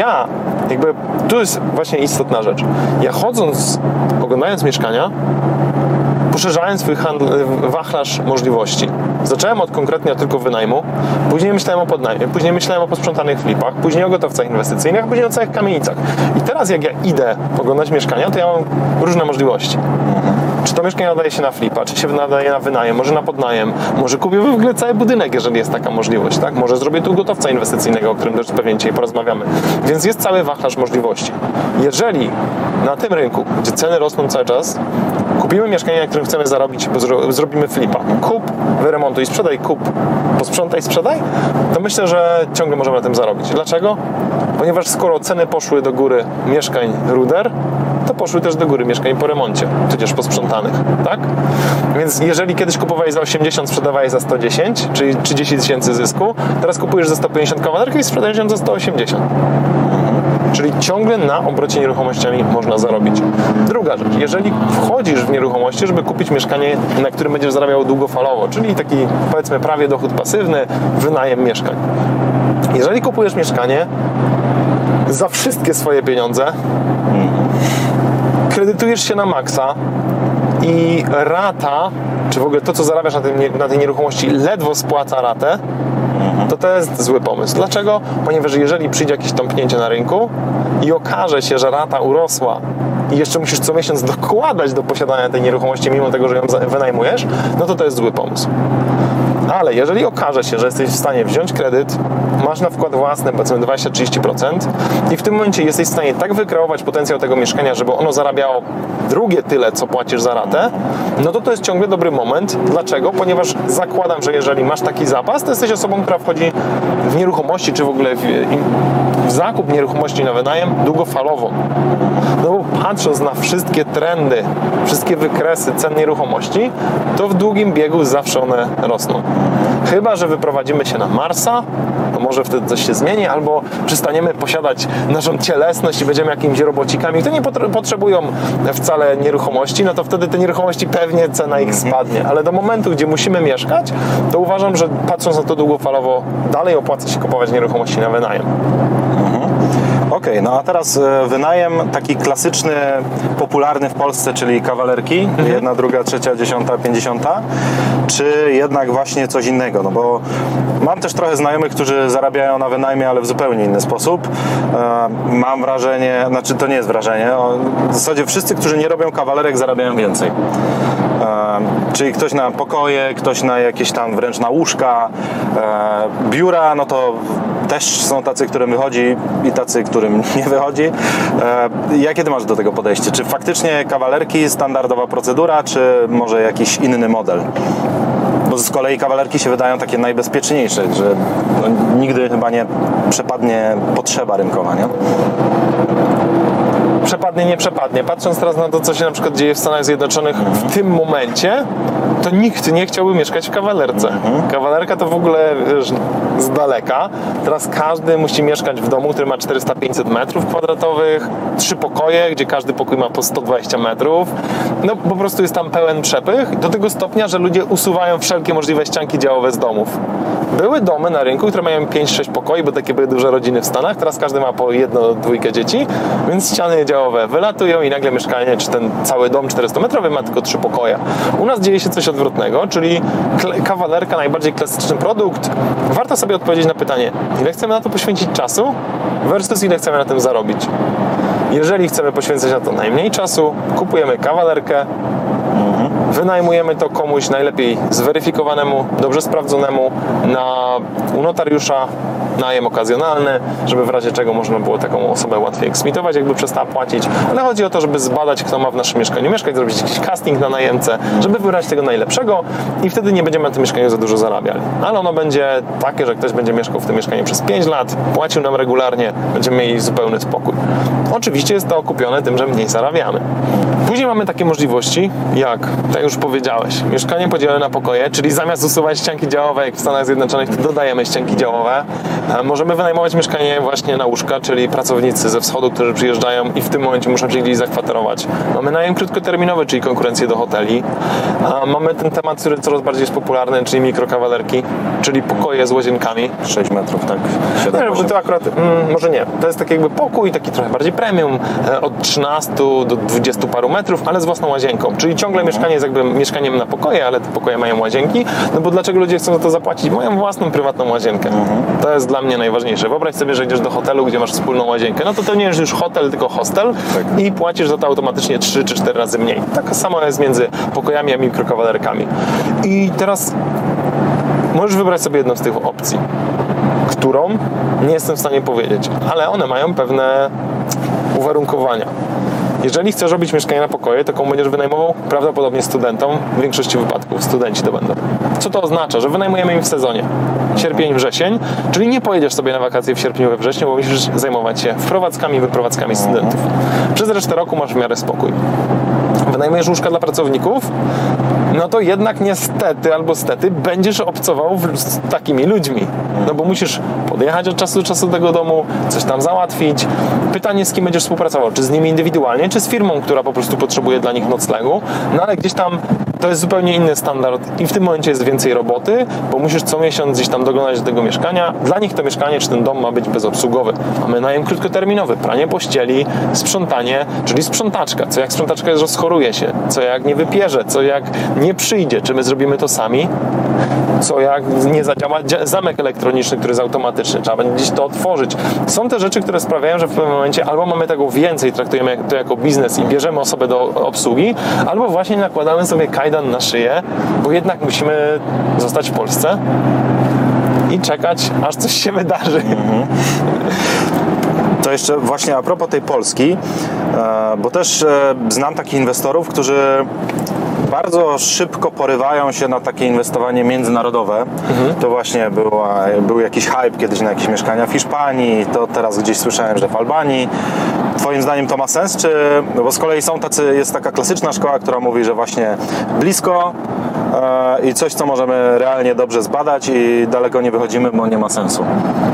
tu jest właśnie istotna rzecz. Ja oglądając mieszkania, poszerzałem swój wachlarz możliwości. Zacząłem konkretnie tylko wynajmu, później myślałem o podnajmie, później myślałem o posprzątanych flipach, później o gotowcach inwestycyjnych, a później o całych kamienicach. I teraz jak ja idę oglądać mieszkania, to ja mam różne możliwości. Czy to mieszkanie nadaje się na flipa, czy się nadaje na wynajem, może na podnajem, może kupię w ogóle cały budynek, jeżeli jest taka możliwość, tak? Może zrobię tu gotowca inwestycyjnego, o którym też pewnie dzisiaj porozmawiamy. Więc jest cały wachlarz możliwości. Jeżeli na tym rynku, gdzie ceny rosną cały czas, kupimy mieszkanie, na którym chcemy zarobić, bo zrobimy flipa, kup, wyremontuj, sprzedaj, kup, posprzątaj, sprzedaj, to myślę, że ciągle możemy na tym zarobić. Dlaczego? Ponieważ skoro ceny poszły do góry mieszkań ruder, to poszły też do góry mieszkań po remoncie, tudzież posprzątanych, tak? Więc jeżeli kiedyś kupowałeś za 80, sprzedawałeś za 110, czyli 30 000 zysku, teraz kupujesz za 150 kawalerkę i sprzedajesz ją za 180. Czyli ciągle na obrocie nieruchomościami można zarobić. Druga rzecz, jeżeli wchodzisz w nieruchomości, żeby kupić mieszkanie, na którym będziesz zarabiał długofalowo, czyli taki, powiedzmy, prawie dochód pasywny, wynajem mieszkań. Jeżeli kupujesz mieszkanie za wszystkie swoje pieniądze, kredytujesz się na maksa i rata, czy w ogóle to, co zarabiasz na tej nieruchomości, ledwo spłaca ratę, to jest zły pomysł. Dlaczego? Ponieważ jeżeli przyjdzie jakieś tąpnięcie na rynku i okaże się, że rata urosła i jeszcze musisz co miesiąc dokładać do posiadania tej nieruchomości, mimo tego, że ją wynajmujesz, no to jest zły pomysł. Ale jeżeli okaże się, że jesteś w stanie wziąć kredyt, masz na wkład własny, powiedzmy 20-30% i w tym momencie jesteś w stanie tak wykreować potencjał tego mieszkania, żeby ono zarabiało drugie tyle, co płacisz za ratę, no to jest ciągle dobry moment. Dlaczego? Ponieważ zakładam, że jeżeli masz taki zapas, to jesteś osobą, która wchodzi w nieruchomości, czy w ogóle w zakup nieruchomości na wynajem długofalowo. No bo patrząc na wszystkie trendy, wszystkie wykresy cen nieruchomości, to w długim biegu zawsze one rosną. Chyba że wyprowadzimy się na Marsa, to może wtedy coś się zmieni, albo przestaniemy posiadać naszą cielesność i będziemy jakimiś robocikami, które nie potrzebują wcale nieruchomości, no to wtedy te nieruchomości pewnie cena ich spadnie, ale do momentu, gdzie musimy mieszkać, to uważam, że patrząc na to długofalowo, dalej opłaca się kupować nieruchomości na wynajem. Okej, no a teraz wynajem taki klasyczny, popularny w Polsce, czyli kawalerki, 1, 2, 3, 10, 50, czy jednak właśnie coś innego, no bo mam też trochę znajomych, którzy zarabiają na wynajmie, ale w zupełnie inny sposób. Mam wrażenie, znaczy to nie jest wrażenie, w zasadzie wszyscy, którzy nie robią kawalerek, zarabiają więcej. Czyli ktoś na pokoje, ktoś na jakieś tam wręcz na łóżka, biura, no to też są tacy, którym wychodzi i tacy, którym nie wychodzi. Jakie ty masz do tego podejście? Czy faktycznie kawalerki, standardowa procedura, czy może jakiś inny model? Bo z kolei kawalerki się wydają takie najbezpieczniejsze, że no, nigdy chyba nie przepadnie potrzeba rynkowa, nie? Przepadnie, nie przepadnie. Patrząc teraz na to, co się na przykład dzieje w Stanach Zjednoczonych w tym momencie, to nikt nie chciałby mieszkać w kawalerce. Kawalerka to w ogóle, wiesz, z daleka. Teraz każdy musi mieszkać w domu, który ma 400-500 metrów kwadratowych, 3 pokoje, gdzie każdy pokój ma po 120 metrów. No po prostu jest tam pełen przepych do tego stopnia, że ludzie usuwają wszelkie możliwe ścianki działowe z domów. Były domy na rynku, które mają 5-6 pokoi, bo takie były duże rodziny w Stanach. Teraz każdy ma po 1-2 dzieci, więc ściany działowe wylatują i nagle mieszkanie, czy ten cały dom 400-metrowy ma tylko 3 pokoje. U nas dzieje się coś odwrotnego, czyli kawalerka, najbardziej klasyczny produkt. Warto sobie odpowiedzieć na pytanie, ile chcemy na to poświęcić czasu versus ile chcemy na tym zarobić. Jeżeli chcemy poświęcać na to najmniej czasu, kupujemy kawalerkę, wynajmujemy to komuś najlepiej zweryfikowanemu, dobrze sprawdzonemu, u notariusza, najem okazjonalny, żeby w razie czego można było taką osobę łatwiej eksmitować, jakby przestała płacić. Ale chodzi o to, żeby zbadać, kto ma w naszym mieszkaniu mieszkać, zrobić jakiś casting na najemcę, żeby wybrać tego najlepszego i wtedy nie będziemy na tym mieszkaniu za dużo zarabiali. Ale ono będzie takie, że ktoś będzie mieszkał w tym mieszkaniu przez 5 lat, płacił nam regularnie, będziemy mieli zupełny spokój. Oczywiście jest to okupione tym, że mniej zarabiamy. Później mamy takie możliwości, jak już powiedziałeś, mieszkanie podzielone na pokoje, czyli zamiast usuwać ścianki działowe, jak w Stanach Zjednoczonych, to dodajemy ścianki działowe. Możemy wynajmować mieszkanie właśnie na łóżka, czyli pracownicy ze wschodu, którzy przyjeżdżają i w tym momencie muszą się gdzieś zakwaterować. Mamy najem krótkoterminowy, czyli konkurencję do hoteli. Mamy ten temat, który coraz bardziej jest popularny, czyli mikrokawalerki, czyli pokoje z łazienkami. 6 metrów, tak? 7, to akurat, może nie. To jest taki jakby pokój, taki trochę bardziej premium, od 13 do 20 paru metrów, ale z własną łazienką. Czyli ciągle mieszkanie jest jakby mieszkaniem na pokoje, ale te pokoje mają łazienki. No bo dlaczego ludzie chcą za to zapłacić? Mają własną, prywatną łazienkę. To jest dla mnie najważniejsze. Wyobraź sobie, że idziesz do hotelu, gdzie masz wspólną łazienkę. No to nie jest już hotel, tylko hostel i płacisz za to automatycznie 3 czy 4 razy mniej. Tak samo jest między pokojami a mikrokawalerkami. I teraz możesz wybrać sobie jedną z tych opcji, którą nie jestem w stanie powiedzieć, ale one mają pewne uwarunkowania. Jeżeli chcesz robić mieszkanie na pokoje, to komu będziesz wynajmował? Prawdopodobnie studentom, w większości wypadków studenci to będą. Co to oznacza? Że wynajmujemy im w sezonie. Sierpień, wrzesień, czyli nie pojedziesz sobie na wakacje w sierpniu, we wrześniu, bo musisz zajmować się wprowadzkami, wyprowadzkami studentów. Przez resztę roku masz w miarę spokój. Wynajmujesz łóżka dla pracowników, no to jednak niestety albo stety będziesz obcował z takimi ludźmi. No bo musisz podjechać od czasu do czasu do tego domu, coś tam załatwić. Pytanie, z kim będziesz współpracował, czy z nimi indywidualnie, czy z firmą, która po prostu potrzebuje dla nich noclegu, no ale gdzieś tam to jest zupełnie inny standard i w tym momencie jest więcej roboty, bo musisz co miesiąc gdzieś tam doglądać do tego mieszkania. Dla nich to mieszkanie, czy ten dom ma być bezobsługowy. Mamy najem krótkoterminowy, pranie pościeli, sprzątanie, czyli sprzątaczka. Co jak sprzątaczka rozchoruje się, co jak nie wypierze, co jak nie przyjdzie, czy my zrobimy to sami, co jak nie zadziała zamek elektroniczny, który jest automatyczny, trzeba będzie gdzieś to otworzyć. Są te rzeczy, które sprawiają, że w pewnym momencie albo mamy tego więcej, traktujemy to jako biznes i bierzemy osobę do obsługi, albo właśnie nakładamy sobie kajdan na szyję, bo jednak musimy zostać w Polsce i czekać, aż coś się wydarzy. To jeszcze właśnie a propos tej Polski, bo też znam takich inwestorów, którzy bardzo szybko porywają się na takie inwestowanie międzynarodowe. To właśnie był jakiś hype kiedyś na jakieś mieszkania w Hiszpanii, to teraz gdzieś słyszałem, że w Albanii. Twoim zdaniem to ma sens? Bo z kolei jest taka klasyczna szkoła, która mówi, że właśnie blisko i coś, co możemy realnie dobrze zbadać i daleko nie wychodzimy, bo nie ma sensu.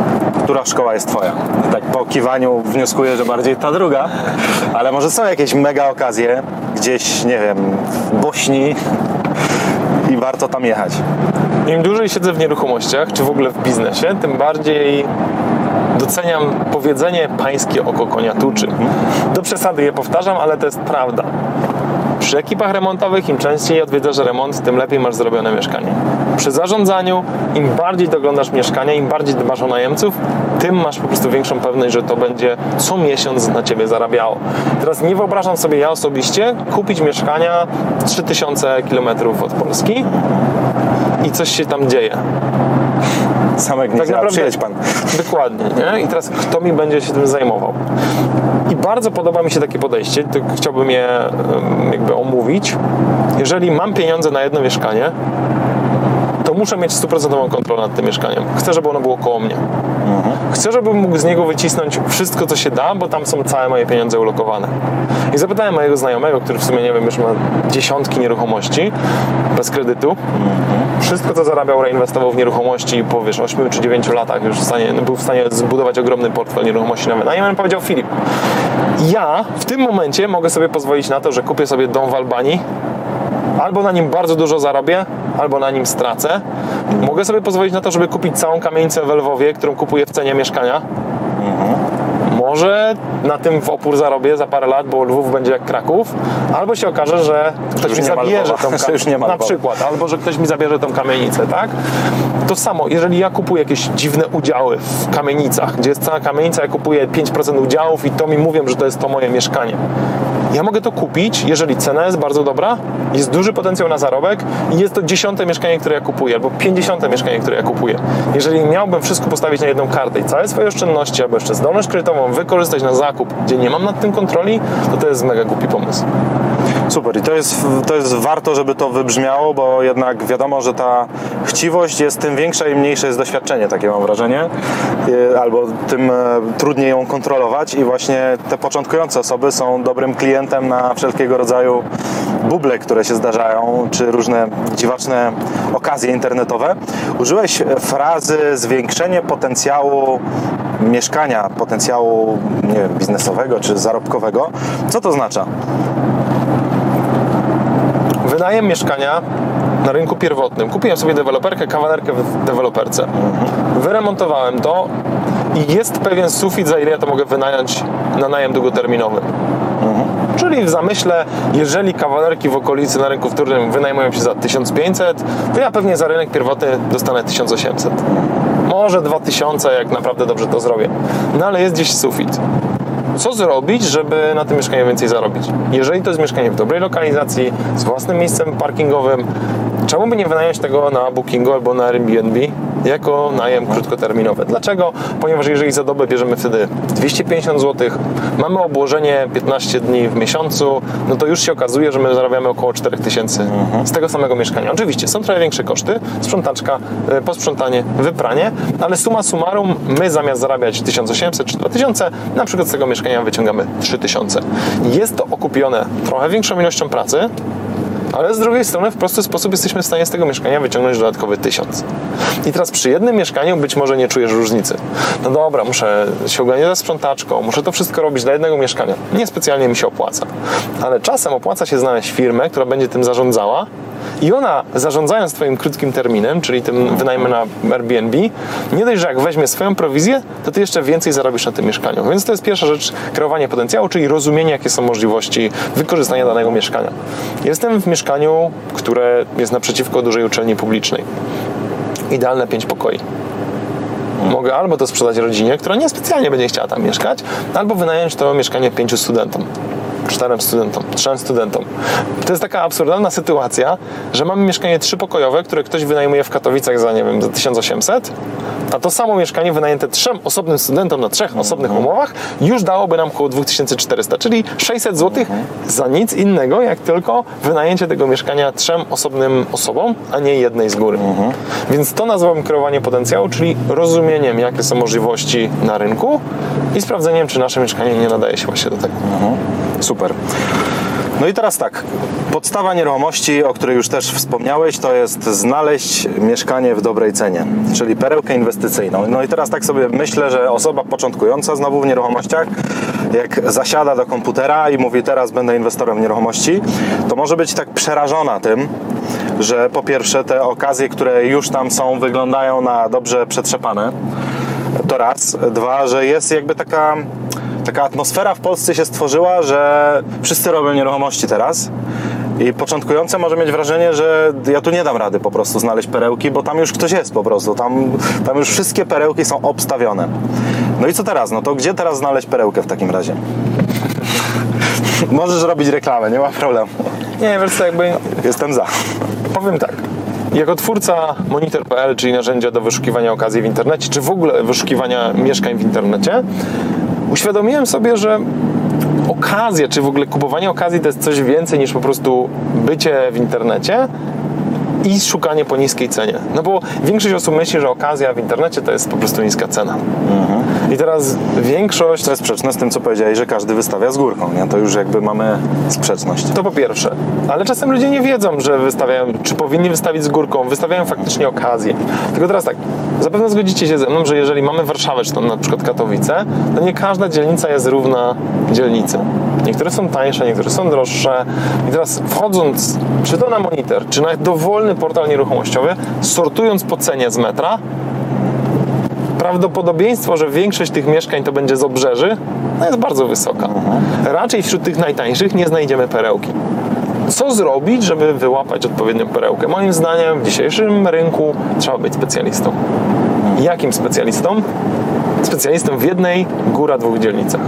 która szkoła jest twoja? Tak po kiwaniu wnioskuję, że bardziej ta druga, ale może są jakieś mega okazje gdzieś, nie wiem, w Bośni i warto tam jechać. Im dłużej siedzę w nieruchomościach, czy w ogóle w biznesie, tym bardziej doceniam powiedzenie pańskie oko konia tuczy. Do przesady je powtarzam, ale to jest prawda. Przy ekipach remontowych im częściej odwiedzasz remont, tym lepiej masz zrobione mieszkanie. Przy zarządzaniu im bardziej doglądasz mieszkania, im bardziej dbasz o najemców, tym masz po prostu większą pewność, że to będzie co miesiąc na ciebie zarabiało. Teraz nie wyobrażam sobie ja osobiście kupić mieszkania 3000 km od Polski i coś się tam dzieje. Samek nie działa, przyjedź pan. Dokładnie, nie? I teraz kto mi będzie się tym zajmował? I bardzo podoba mi się takie podejście, to chciałbym je jakby omówić. Jeżeli mam pieniądze na jedno mieszkanie, to muszę mieć 100% kontrolę nad tym mieszkaniem. Chcę, żeby ono było koło mnie. Chcę, żebym mógł z niego wycisnąć wszystko, co się da, bo tam są całe moje pieniądze ulokowane. I zapytałem mojego znajomego, który w sumie, nie wiem, już ma dziesiątki nieruchomości bez kredytu. Wszystko, co zarabiał, reinwestował w nieruchomości po, 8 czy 9 latach już był w stanie zbudować ogromny portfel nieruchomości na wynajem. On powiedział: Filip, ja w tym momencie mogę sobie pozwolić na to, że kupię sobie dom w Albanii, albo na nim bardzo dużo zarobię, albo na nim stracę. Mogę sobie pozwolić na to, żeby kupić całą kamienicę w Lwowie, którą kupuję w cenie mieszkania. Może na tym w opór zarobię za parę lat, bo Lwów będzie jak Kraków, albo się okaże, że ktoś mi zabierze tą kamienicę, na przykład, albo że ktoś mi zabierze tą kamienicę, tak? To samo, jeżeli ja kupuję jakieś dziwne udziały w kamienicach, gdzie jest cała kamienica, ja kupuję 5% udziałów i to mi mówią, że to jest to moje mieszkanie. Ja mogę to kupić, jeżeli cena jest bardzo dobra, jest duży potencjał na zarobek i jest to 10. mieszkanie, które ja kupuję, albo 50. mieszkanie, które ja kupuję. Jeżeli miałbym wszystko postawić na jedną kartę i całe swoje oszczędności, albo jeszcze zdolność kredytową wykorzystać na zakup, gdzie nie mam nad tym kontroli, to jest mega głupi pomysł. Super, i to jest warto, żeby to wybrzmiało, bo jednak wiadomo, że ta chciwość jest tym większa i mniejsze jest doświadczenie, takie mam wrażenie, albo tym trudniej ją kontrolować i właśnie te początkujące osoby są dobrym klientem na wszelkiego rodzaju buble, które się zdarzają, czy różne dziwaczne okazje internetowe. Użyłeś frazy zwiększenie potencjału mieszkania, potencjału, nie wiem, biznesowego czy zarobkowego. Co to oznacza? Wynajem mieszkania na rynku pierwotnym. Kupiłem sobie deweloperkę, kawalerkę w deweloperce. Wyremontowałem to i jest pewien sufit, za ile ja to mogę wynająć na najem długoterminowy. Czyli w zamyśle, jeżeli kawalerki w okolicy na rynku wtórnym wynajmują się za 1500, to ja pewnie za rynek pierwotny dostanę 1800. Może 2000, jak naprawdę dobrze to zrobię. No ale jest gdzieś sufit. Co zrobić, żeby na tym mieszkaniu więcej zarobić? Jeżeli to jest mieszkanie w dobrej lokalizacji, z własnym miejscem parkingowym, czemu by nie wynająć tego na Bookingu albo na Airbnb jako najem krótkoterminowy? Dlaczego? Ponieważ jeżeli za dobę bierzemy wtedy 250 zł, mamy obłożenie 15 dni w miesiącu, no to już się okazuje, że my zarabiamy około 4000 z tego samego mieszkania. Oczywiście są trochę większe koszty, sprzątaczka, posprzątanie, wypranie, ale summa summarum my zamiast zarabiać 1800 czy 2000, na przykład z tego mieszkania wyciągamy 3000. Jest to okupione trochę większą ilością pracy, ale z drugiej strony w prosty sposób jesteśmy w stanie z tego mieszkania wyciągnąć dodatkowy 1000. I teraz przy jednym mieszkaniu być może nie czujesz różnicy. No dobra, muszę się ogarniać za sprzątaczką, muszę to wszystko robić dla jednego mieszkania. Niespecjalnie mi się opłaca. Ale czasem opłaca się znaleźć firmę, która będzie tym zarządzała i ona, zarządzając twoim krótkim terminem, czyli tym wynajmem na Airbnb, nie dość, że jak weźmie swoją prowizję, to ty jeszcze więcej zarobisz na tym mieszkaniu. Więc to jest pierwsza rzecz, kreowanie potencjału, czyli rozumienie, jakie są możliwości wykorzystania danego mieszkania. Jestem w mieszkaniu, które jest naprzeciwko dużej uczelni publicznej. Idealne 5 pokoi. Mogę albo to sprzedać rodzinie, która niespecjalnie będzie chciała tam mieszkać, albo wynająć to mieszkanie 5 studentom. 4 studentom, 3 studentom. To jest taka absurdalna sytuacja, że mamy mieszkanie 3-pokojowe, które ktoś wynajmuje w Katowicach za, nie wiem, za 1800, a to samo mieszkanie wynajęte 3 osobnym studentom na 3 osobnych umowach już dałoby nam około 2400, czyli 600 zł za nic innego, jak tylko wynajęcie tego mieszkania 3 osobnym osobom, a nie jednej z góry. Więc to nazwałbym kreowanie potencjału, czyli rozumieniem, jakie są możliwości na rynku i sprawdzeniem, czy nasze mieszkanie nie nadaje się właśnie do tego. Super. No i teraz tak, podstawa nieruchomości, o której już też wspomniałeś, to jest znaleźć mieszkanie w dobrej cenie, czyli perełkę inwestycyjną. No i teraz tak sobie myślę, że osoba początkująca znowu w nieruchomościach, jak zasiada do komputera i mówi teraz będę inwestorem w nieruchomości, to może być tak przerażona tym, że po pierwsze te okazje, które już tam są, wyglądają na dobrze przetrzepane. To raz. Dwa, że jest jakby taka atmosfera w Polsce się stworzyła, że wszyscy robią nieruchomości teraz i początkujący może mieć wrażenie, że ja tu nie dam rady po prostu znaleźć perełki, bo tam już ktoś jest po prostu, tam już wszystkie perełki są obstawione. No i co teraz? No to gdzie teraz znaleźć perełkę w takim razie? Możesz robić reklamę, nie ma problemu. Nie, wiesz co, jakby... Jestem za. Powiem tak. Jako twórca Monitor.pl, czyli narzędzia do wyszukiwania okazji w internecie, czy w ogóle wyszukiwania mieszkań w internecie, uświadomiłem sobie, że okazja, czy w ogóle kupowanie okazji to jest coś więcej niż po prostu bycie w internecie i szukanie po niskiej cenie. No bo większość osób myśli, że okazja w internecie to jest po prostu niska cena. I teraz większość... To jest sprzeczne z tym, co powiedziałeś, że każdy wystawia z górką, nie? To już jakby mamy sprzeczność. To po pierwsze. Ale czasem ludzie nie wiedzą, że wystawiają, czy powinni wystawić z górką. Wystawiają faktycznie okazję. Tylko teraz tak, zapewne zgodzicie się ze mną, że jeżeli mamy Warszawę, czy tam na przykład Katowice, to nie każda dzielnica jest równa dzielnicy. Niektóre są tańsze, niektóre są droższe. I teraz wchodząc, czy to na Monitor, czy na dowolny portal nieruchomościowy, sortując po cenie z metra, prawdopodobieństwo, że większość tych mieszkań to będzie z obrzeży, no jest bardzo wysoka. Raczej wśród tych najtańszych nie znajdziemy perełki. Co zrobić, żeby wyłapać odpowiednią perełkę? Moim zdaniem w dzisiejszym rynku trzeba być specjalistą. Jakim specjalistą? Specjalistą w jednej, góra 2 dzielnicach.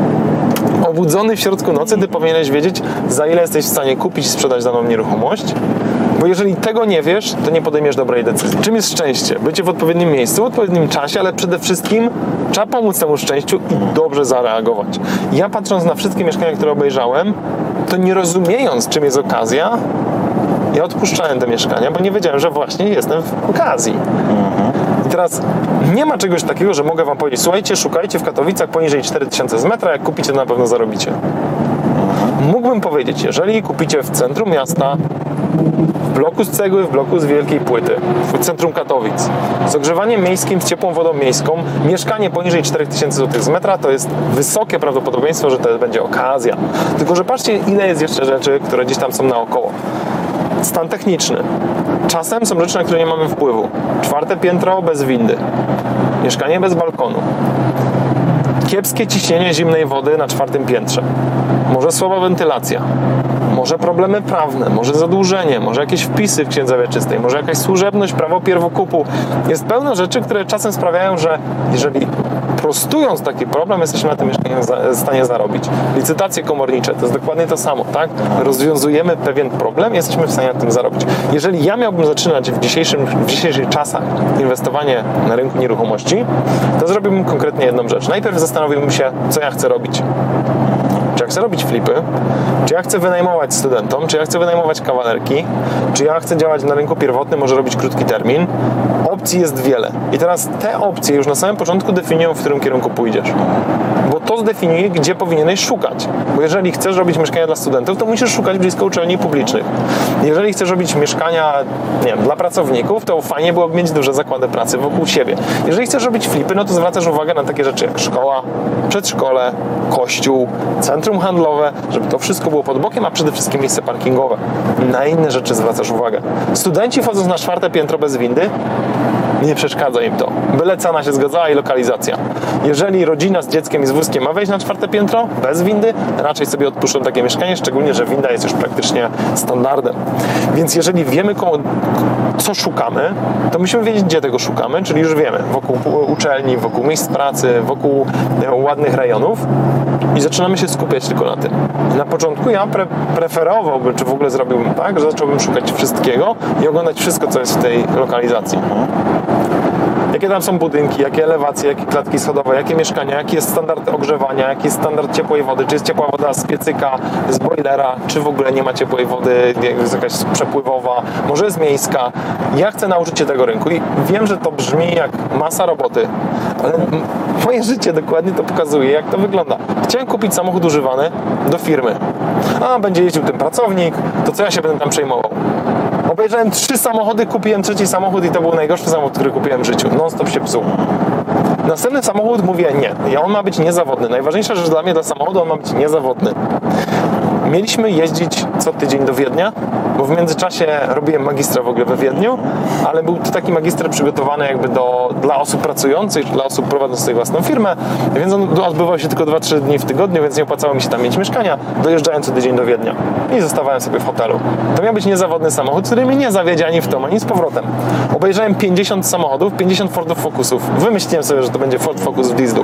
Obudzony w środku nocy, ty powinieneś wiedzieć, za ile jesteś w stanie kupić i sprzedać daną nieruchomość, bo jeżeli tego nie wiesz, to nie podejmiesz dobrej decyzji. Czym jest szczęście? Bycie w odpowiednim miejscu, w odpowiednim czasie, ale przede wszystkim trzeba pomóc temu szczęściu i dobrze zareagować. Ja patrząc na wszystkie mieszkania, które obejrzałem, to nie rozumiejąc, czym jest okazja, ja odpuszczałem te mieszkania, bo nie wiedziałem, że właśnie jestem w okazji. I teraz nie ma czegoś takiego, że mogę wam powiedzieć, słuchajcie, szukajcie w Katowicach poniżej 4000 z metra, jak kupicie, to na pewno zarobicie. Mógłbym powiedzieć, jeżeli kupicie w centrum miasta, w bloku z cegły, w bloku z wielkiej płyty, w centrum Katowic, z ogrzewaniem miejskim, z ciepłą wodą miejską, mieszkanie poniżej 4000 zł z metra, to jest wysokie prawdopodobieństwo, że to będzie okazja. Tylko że patrzcie, ile jest jeszcze rzeczy, które gdzieś tam są naokoło. Stan techniczny. Czasem są rzeczy, na które nie mamy wpływu. 4. piętro bez windy. Mieszkanie bez balkonu. Kiepskie ciśnienie zimnej wody na 4. piętrze. Może słaba wentylacja. Może problemy prawne, może zadłużenie, może jakieś wpisy w księdze wieczystej, może jakaś służebność, prawo pierwokupu. Jest pełno rzeczy, które czasem sprawiają, że jeżeli prostując taki problem, jesteśmy na tym mieszkaniu w stanie zarobić. Licytacje komornicze to jest dokładnie to samo, tak? Rozwiązujemy pewien problem i jesteśmy w stanie na tym zarobić. Jeżeli ja miałbym zaczynać w dzisiejszych czasach inwestowanie na rynku nieruchomości, to zrobiłbym konkretnie jedną rzecz. Najpierw zastanowiłbym się, co ja chcę robić. Czy ja chcę robić flipy? Czy ja chcę wynajmować studentom? Czy ja chcę wynajmować kawalerki? Czy ja chcę działać na rynku pierwotnym, może robić krótki termin? Opcji jest wiele. I teraz te opcje już na samym początku definiują, w którym kierunku pójdziesz. Bo to zdefiniuje, gdzie powinieneś szukać. Bo jeżeli chcesz robić mieszkania dla studentów, to musisz szukać blisko uczelni publicznych. Jeżeli chcesz robić mieszkania, nie wiem, dla pracowników, to fajnie byłoby mieć duże zakłady pracy wokół siebie. Jeżeli chcesz robić flipy, no to zwracasz uwagę na takie rzeczy jak szkoła, przedszkole, kościół, centrum handlowe, żeby to wszystko było pod bokiem, a przede wszystkim miejsce parkingowe. Na inne rzeczy zwracasz uwagę. Studenci wchodząc na 4. piętro bez windy, nie przeszkadza im to. Byle cena się zgadzała i lokalizacja. Jeżeli rodzina z dzieckiem i z wózkiem ma wejść na 4. piętro bez windy, raczej sobie odpuszczą takie mieszkanie, szczególnie, że winda jest już praktycznie standardem. Więc jeżeli wiemy, co szukamy, to musimy wiedzieć, gdzie tego szukamy, czyli już wiemy, wokół uczelni, wokół miejsc pracy, wokół ładnych rejonów i zaczynamy się skupiać tylko na tym. Na początku ja preferowałbym, czy w ogóle zrobiłbym tak, że zacząłbym szukać wszystkiego i oglądać wszystko, co jest w tej lokalizacji. Jakie tam są budynki, jakie elewacje, jakie klatki schodowe, jakie mieszkania, jaki jest standard ogrzewania, jaki jest standard ciepłej wody, czy jest ciepła woda z piecyka, z boilera, czy w ogóle nie ma ciepłej wody, jest jakaś przepływowa, może jest miejska. Ja chcę nauczyć się tego rynku i wiem, że to brzmi jak masa roboty, Ale moje życie dokładnie to pokazuje, jak to wygląda. Chciałem kupić samochód używany do firmy. A, będzie jeździł ten pracownik, to co ja się będę tam przejmował? Obejrzałem 3 samochody, kupiłem 3. samochód i to był najgorszy samochód, który kupiłem w życiu. Non-stop się psuł. Następny samochód mówię nie. On ma być niezawodny. Najważniejsza rzecz dla mnie, dla samochodu, on ma być niezawodny. Mieliśmy jeździć co tydzień do Wiednia, bo w międzyczasie robiłem magistra w ogóle we Wiedniu, ale był to taki magister przygotowany jakby dla osób pracujących, dla osób prowadzących własną firmę, więc on odbywał się tylko 2-3 dni w tygodniu, więc nie opłacało mi się tam mieć mieszkania, dojeżdżałem co tydzień do Wiednia i zostawałem sobie w hotelu. To miał być niezawodny samochód, który mnie nie zawiedzie ani w tom, ani z powrotem. Obejrzałem 50 samochodów, 50 Fordów Focusów. Wymyśliłem sobie, że to będzie Ford Focus w dieslu.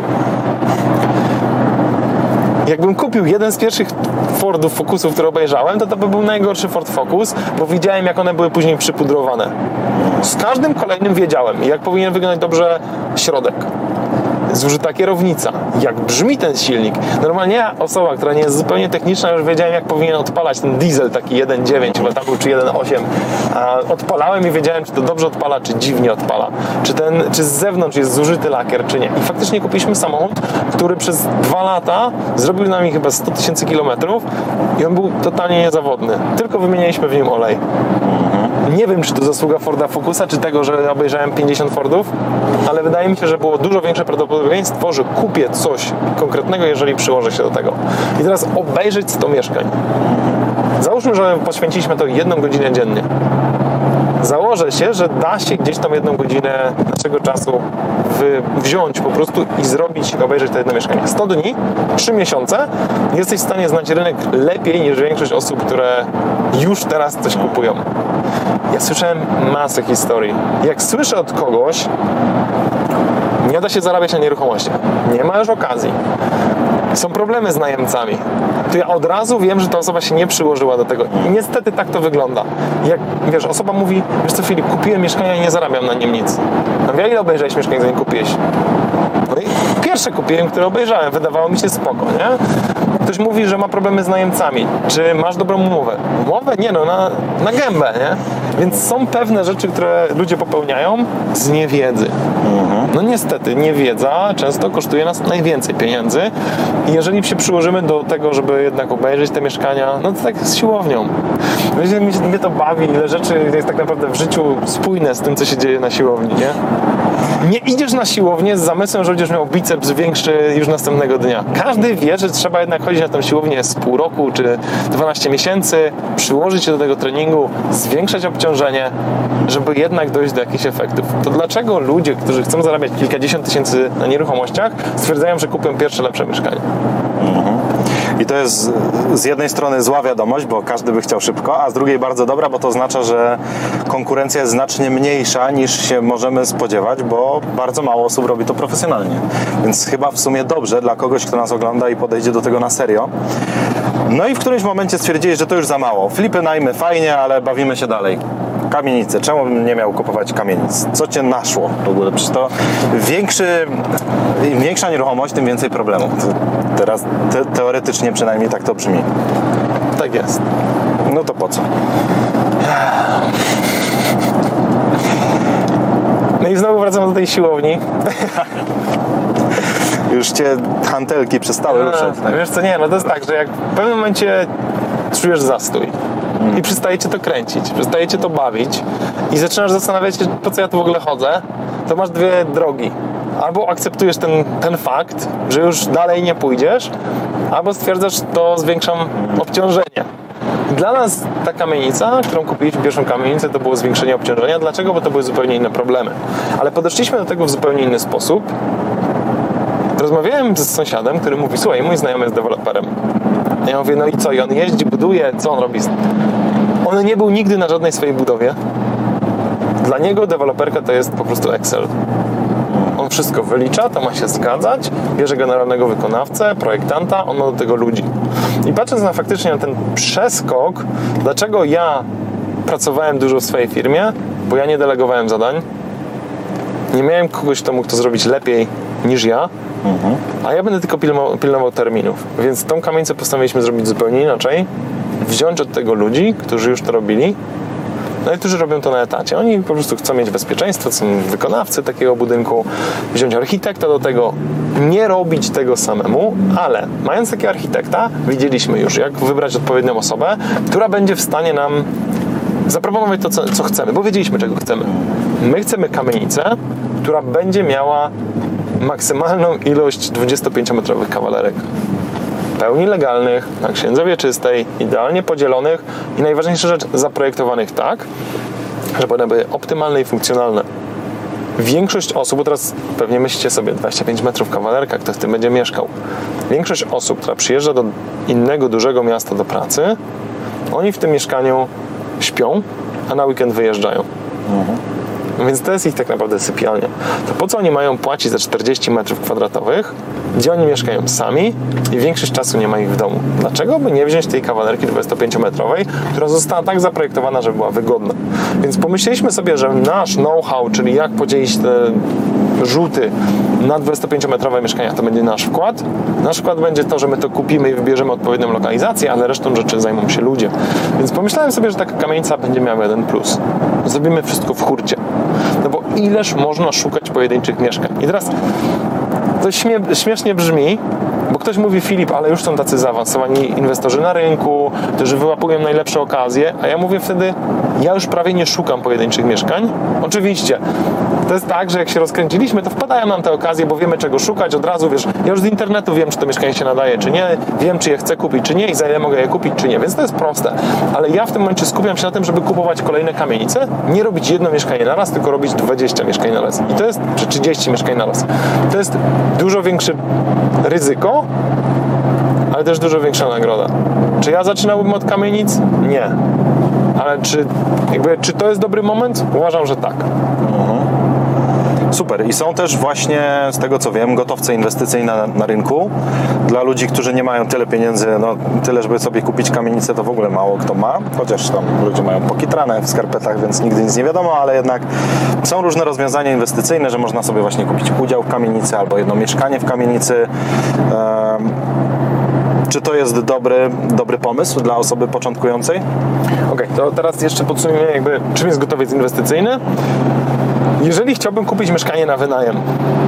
Jakbym kupił jeden z pierwszych Fordów Focusów, które obejrzałem, to by był najgorszy Ford Focus, bo widziałem, jak one były później przypudrowane. Z każdym kolejnym wiedziałem, jak powinien wyglądać dobrze środek. Zużyta kierownica, jak brzmi ten silnik. Normalnie ja, osoba, która nie jest zupełnie techniczna, już wiedziałem, jak powinien odpalać ten diesel taki 1.9, chyba tam był, czy 1.8. Odpalałem i wiedziałem, czy to dobrze odpala, czy dziwnie odpala. Czy z zewnątrz jest zużyty lakier, czy nie. I faktycznie kupiliśmy samochód, który przez 2 lata zrobił nami chyba 100 000 kilometrów i on był totalnie niezawodny. Tylko wymienialiśmy w nim olej. Nie wiem, czy to zasługa Forda Focusa, czy tego, że obejrzałem 50 Fordów, ale wydaje mi się, że było dużo większe prawdopodobieństwo, że kupię coś konkretnego, jeżeli przyłożę się do tego. I teraz obejrzeć 100 mieszkań. Załóżmy, że poświęciliśmy to 1 godzinę dziennie. Założę się, że da się gdzieś tam 1 godzinę naszego czasu wziąć po prostu i zrobić, obejrzeć to jedno mieszkanie. 100 dni, 3 miesiące jesteś w stanie znać rynek lepiej niż większość osób, które już teraz coś kupują. Ja słyszałem masę historii. Jak słyszę od kogoś, nie da się zarabiać na nieruchomościach, nie ma już okazji, są problemy z najemcami, to ja od razu wiem, że ta osoba się nie przyłożyła do tego. I niestety tak to wygląda. Jak, wiesz, osoba mówi, wiesz co, Filip, kupiłem mieszkanie i nie zarabiam na nim nic. No wiem, ile obejrzałeś mieszkań, zanim kupiłeś? No i pierwsze kupiłem, które obejrzałem, wydawało mi się spoko, nie? Ktoś mówi, że ma problemy z najemcami. Czy masz dobrą umowę? Umowę? Nie no, na gębę, nie? Więc są pewne rzeczy, które ludzie popełniają z niewiedzy. No niestety, niewiedza często kosztuje nas najwięcej pieniędzy i jeżeli się przyłożymy do tego, żeby jednak obejrzeć te mieszkania, no to tak z siłownią. Mnie to bawi, ile rzeczy jest tak naprawdę w życiu spójne z tym, co się dzieje na siłowni, nie? Nie idziesz na siłownię z zamysłem, że będziesz miał biceps większy już następnego dnia. Każdy wie, że trzeba jednak chodzić na tę siłownię z pół roku czy 12 miesięcy, przyłożyć się do tego treningu, zwiększać obciążenie, żeby jednak dojść do jakichś efektów. To dlaczego ludzie, którzy chcą zarabiać kilkadziesiąt tysięcy na nieruchomościach, stwierdzają, że kupią pierwsze lepsze mieszkanie? I to jest z jednej strony zła wiadomość, bo każdy by chciał szybko, a z drugiej bardzo dobra, bo to oznacza, że konkurencja jest znacznie mniejsza niż się możemy spodziewać, bo bardzo mało osób robi to profesjonalnie. Więc chyba w sumie dobrze dla kogoś, kto nas ogląda i podejdzie do tego na serio. No i w którymś momencie stwierdzili, że to już za mało. Flipy, najmy, fajnie, ale bawimy się dalej. Kamienice. Czemu bym nie miał kupować kamienic? Co cię naszło w ogóle? Przecież to im większa nieruchomość, tym więcej problemów. Teraz teoretycznie przynajmniej tak to brzmi. Tak jest. No to po co? No i znowu wracam do tej siłowni. Już cię hantelki przestały ruszać. Tak? Wiesz co, nie, no to jest tak, że jak w pewnym momencie czujesz zastój i przestaje cię to kręcić, przestaje cię to bawić i zaczynasz zastanawiać się, po co ja tu w ogóle chodzę, to masz 2 drogi. Albo akceptujesz ten fakt, że już dalej nie pójdziesz, albo stwierdzasz, to zwiększam obciążenie. Dla nas ta kamienica, którą kupiliśmy, pierwszą kamienicę, to było zwiększenie obciążenia. Dlaczego? Bo to były zupełnie inne problemy. Ale podeszliśmy do tego w zupełnie inny sposób. Rozmawiałem z sąsiadem, który mówi, słuchaj, mój znajomy jest deweloperem. Ja mówię, no i co? I on jeździ, buduje, co on robi? On nie był nigdy na żadnej swojej budowie. Dla niego deweloperka to jest po prostu Excel. On wszystko wylicza, to ma się zgadzać, bierze generalnego wykonawcę, projektanta, on ma do tego ludzi. I patrząc na faktycznie ten przeskok, dlaczego ja pracowałem dużo w swojej firmie, bo ja nie delegowałem zadań, nie miałem kogoś, kto mógł to zrobić lepiej niż ja, a ja będę tylko pilnował terminów. Więc tą kamienicę postanowiliśmy zrobić zupełnie inaczej, wziąć od tego ludzi, którzy już to robili Niektórzy robią to na etacie. Oni po prostu chcą mieć bezpieczeństwo, są wykonawcy takiego budynku, wziąć architekta do tego, nie robić tego samemu, ale mając takiego architekta, widzieliśmy już, jak wybrać odpowiednią osobę, która będzie w stanie nam zaproponować to, co chcemy, bo wiedzieliśmy, czego chcemy. My chcemy kamienicę, która będzie miała maksymalną ilość 25-metrowych kawalerek. Pełni legalnych, na księdze wieczystej, idealnie podzielonych i najważniejsza rzecz, zaprojektowanych tak, żeby one były optymalne i funkcjonalne. Większość osób, bo teraz pewnie myślicie sobie 25 metrów kawalerka, kto w tym będzie mieszkał. Większość osób, która przyjeżdża do innego dużego miasta do pracy, oni w tym mieszkaniu śpią, a na weekend wyjeżdżają. Więc to jest ich tak naprawdę sypialnia. To po co oni mają płacić za 40 metrów kwadratowych, gdzie oni mieszkają sami i większość czasu nie ma ich w domu? Dlaczego by nie wziąć tej kawalerki 25-metrowej, która została tak zaprojektowana, żeby była wygodna? Więc pomyśleliśmy sobie, że nasz know-how, czyli jak podzielić te rzuty na 25-metrowe mieszkania, to będzie nasz wkład. Nasz wkład będzie to, że my to kupimy i wybierzemy odpowiednią lokalizację, ale resztą rzeczy zajmą się ludzie. Więc pomyślałem sobie, że taka kamienica będzie miała jeden plus. Zrobimy wszystko w hurcie. No bo ileż można szukać pojedynczych mieszkań. I teraz to śmiesznie brzmi, bo ktoś mówi: Filip, ale już są tacy zaawansowani inwestorzy na rynku, którzy wyłapują najlepsze okazje, a ja mówię wtedy, ja już prawie nie szukam pojedynczych mieszkań. Oczywiście, to jest tak, że jak się rozkręciliśmy, to wpadają nam te okazje, bo wiemy, czego szukać od razu, wiesz, ja już z internetu wiem, czy to mieszkanie się nadaje, czy nie, wiem, czy je chcę kupić, czy nie i za ile mogę je kupić, czy nie, więc to jest proste. Ale ja w tym momencie skupiam się na tym, żeby kupować kolejne kamienice, nie robić jedno mieszkanie na raz, tylko robić 20 mieszkań na raz. I to jest, czy 30 mieszkań na raz. To jest dużo większe ryzyko, ale też dużo większa nagroda. Czy ja zaczynałbym od kamienic? Nie. Ale czy to jest dobry moment? Uważam, że tak. Super. I są też właśnie, z tego co wiem, gotowce inwestycyjne na rynku. Dla ludzi, którzy nie mają tyle pieniędzy, no tyle, żeby sobie kupić kamienicę, to w ogóle mało kto ma. Chociaż tam ludzie mają pokitrane w skarpetach, więc nigdy nic nie wiadomo, ale jednak są różne rozwiązania inwestycyjne, że można sobie właśnie kupić udział w kamienicy albo jedno mieszkanie w kamienicy. Czy to jest dobry pomysł dla osoby początkującej? Okej, to teraz jeszcze podsumujemy czym jest gotowiec inwestycyjny. Jeżeli chciałbym kupić mieszkanie na wynajem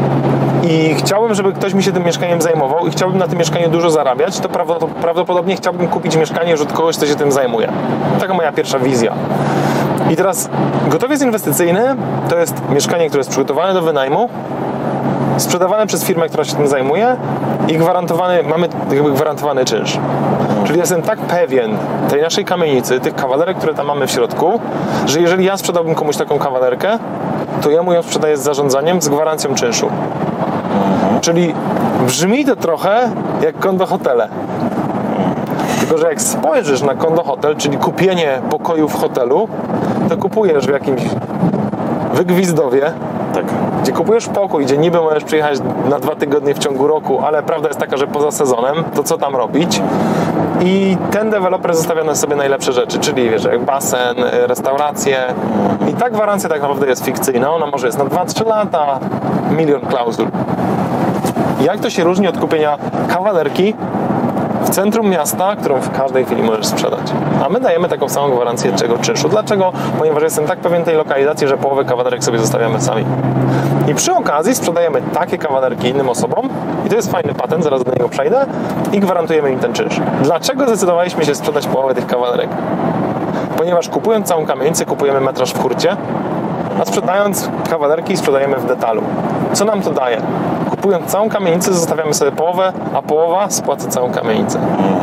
i chciałbym, żeby ktoś mi się tym mieszkaniem zajmował i chciałbym na tym mieszkaniu dużo zarabiać, to prawdopodobnie chciałbym kupić mieszkanie już od kogoś, kto się tym zajmuje. Taka moja pierwsza wizja. I teraz gotowiec inwestycyjny to jest mieszkanie, które jest przygotowane do wynajmu, sprzedawane przez firmę, która się tym zajmuje i mamy gwarantowany czynsz. Czyli jestem tak pewien tej naszej kamienicy, tych kawalerek, które tam mamy w środku, że jeżeli ja sprzedałbym komuś taką kawalerkę, to ja mu ją sprzedaję z zarządzaniem, z gwarancją czynszu. Czyli brzmi to trochę jak kondohotele. Tylko że jak spojrzysz na kondohotel, czyli kupienie pokoju w hotelu, to kupujesz w jakimś Wygwizdowie, Tak. gdzie kupujesz pokój, gdzie niby możesz przyjechać na 2 tygodnie w ciągu roku, ale prawda jest taka, że poza sezonem, to co tam robić? I ten deweloper zostawia sobie najlepsze rzeczy, czyli wiesz, jak basen, restauracje. I ta gwarancja tak naprawdę jest fikcyjna, ona może jest na 2-3 lata, 1 000 000 klauzul. Jak to się różni od kupienia kawalerki w centrum miasta, którą w każdej chwili możesz sprzedać? A my dajemy taką samą gwarancję czynszu. Dlaczego? Ponieważ jestem tak pewien tej lokalizacji, że połowę kawalerek sobie zostawiamy sami. I przy okazji sprzedajemy takie kawalerki innym osobom i to jest fajny patent, zaraz do niego przejdę, i gwarantujemy im ten czynsz. Dlaczego zdecydowaliśmy się sprzedać połowę tych kawalerek? Ponieważ kupując całą kamienicę, kupujemy metraż w hurcie, a sprzedając kawalerki, sprzedajemy w detalu. Co nam to daje? Kupując całą kamienicę, zostawiamy sobie połowę, a połowa spłaca całą kamienicę.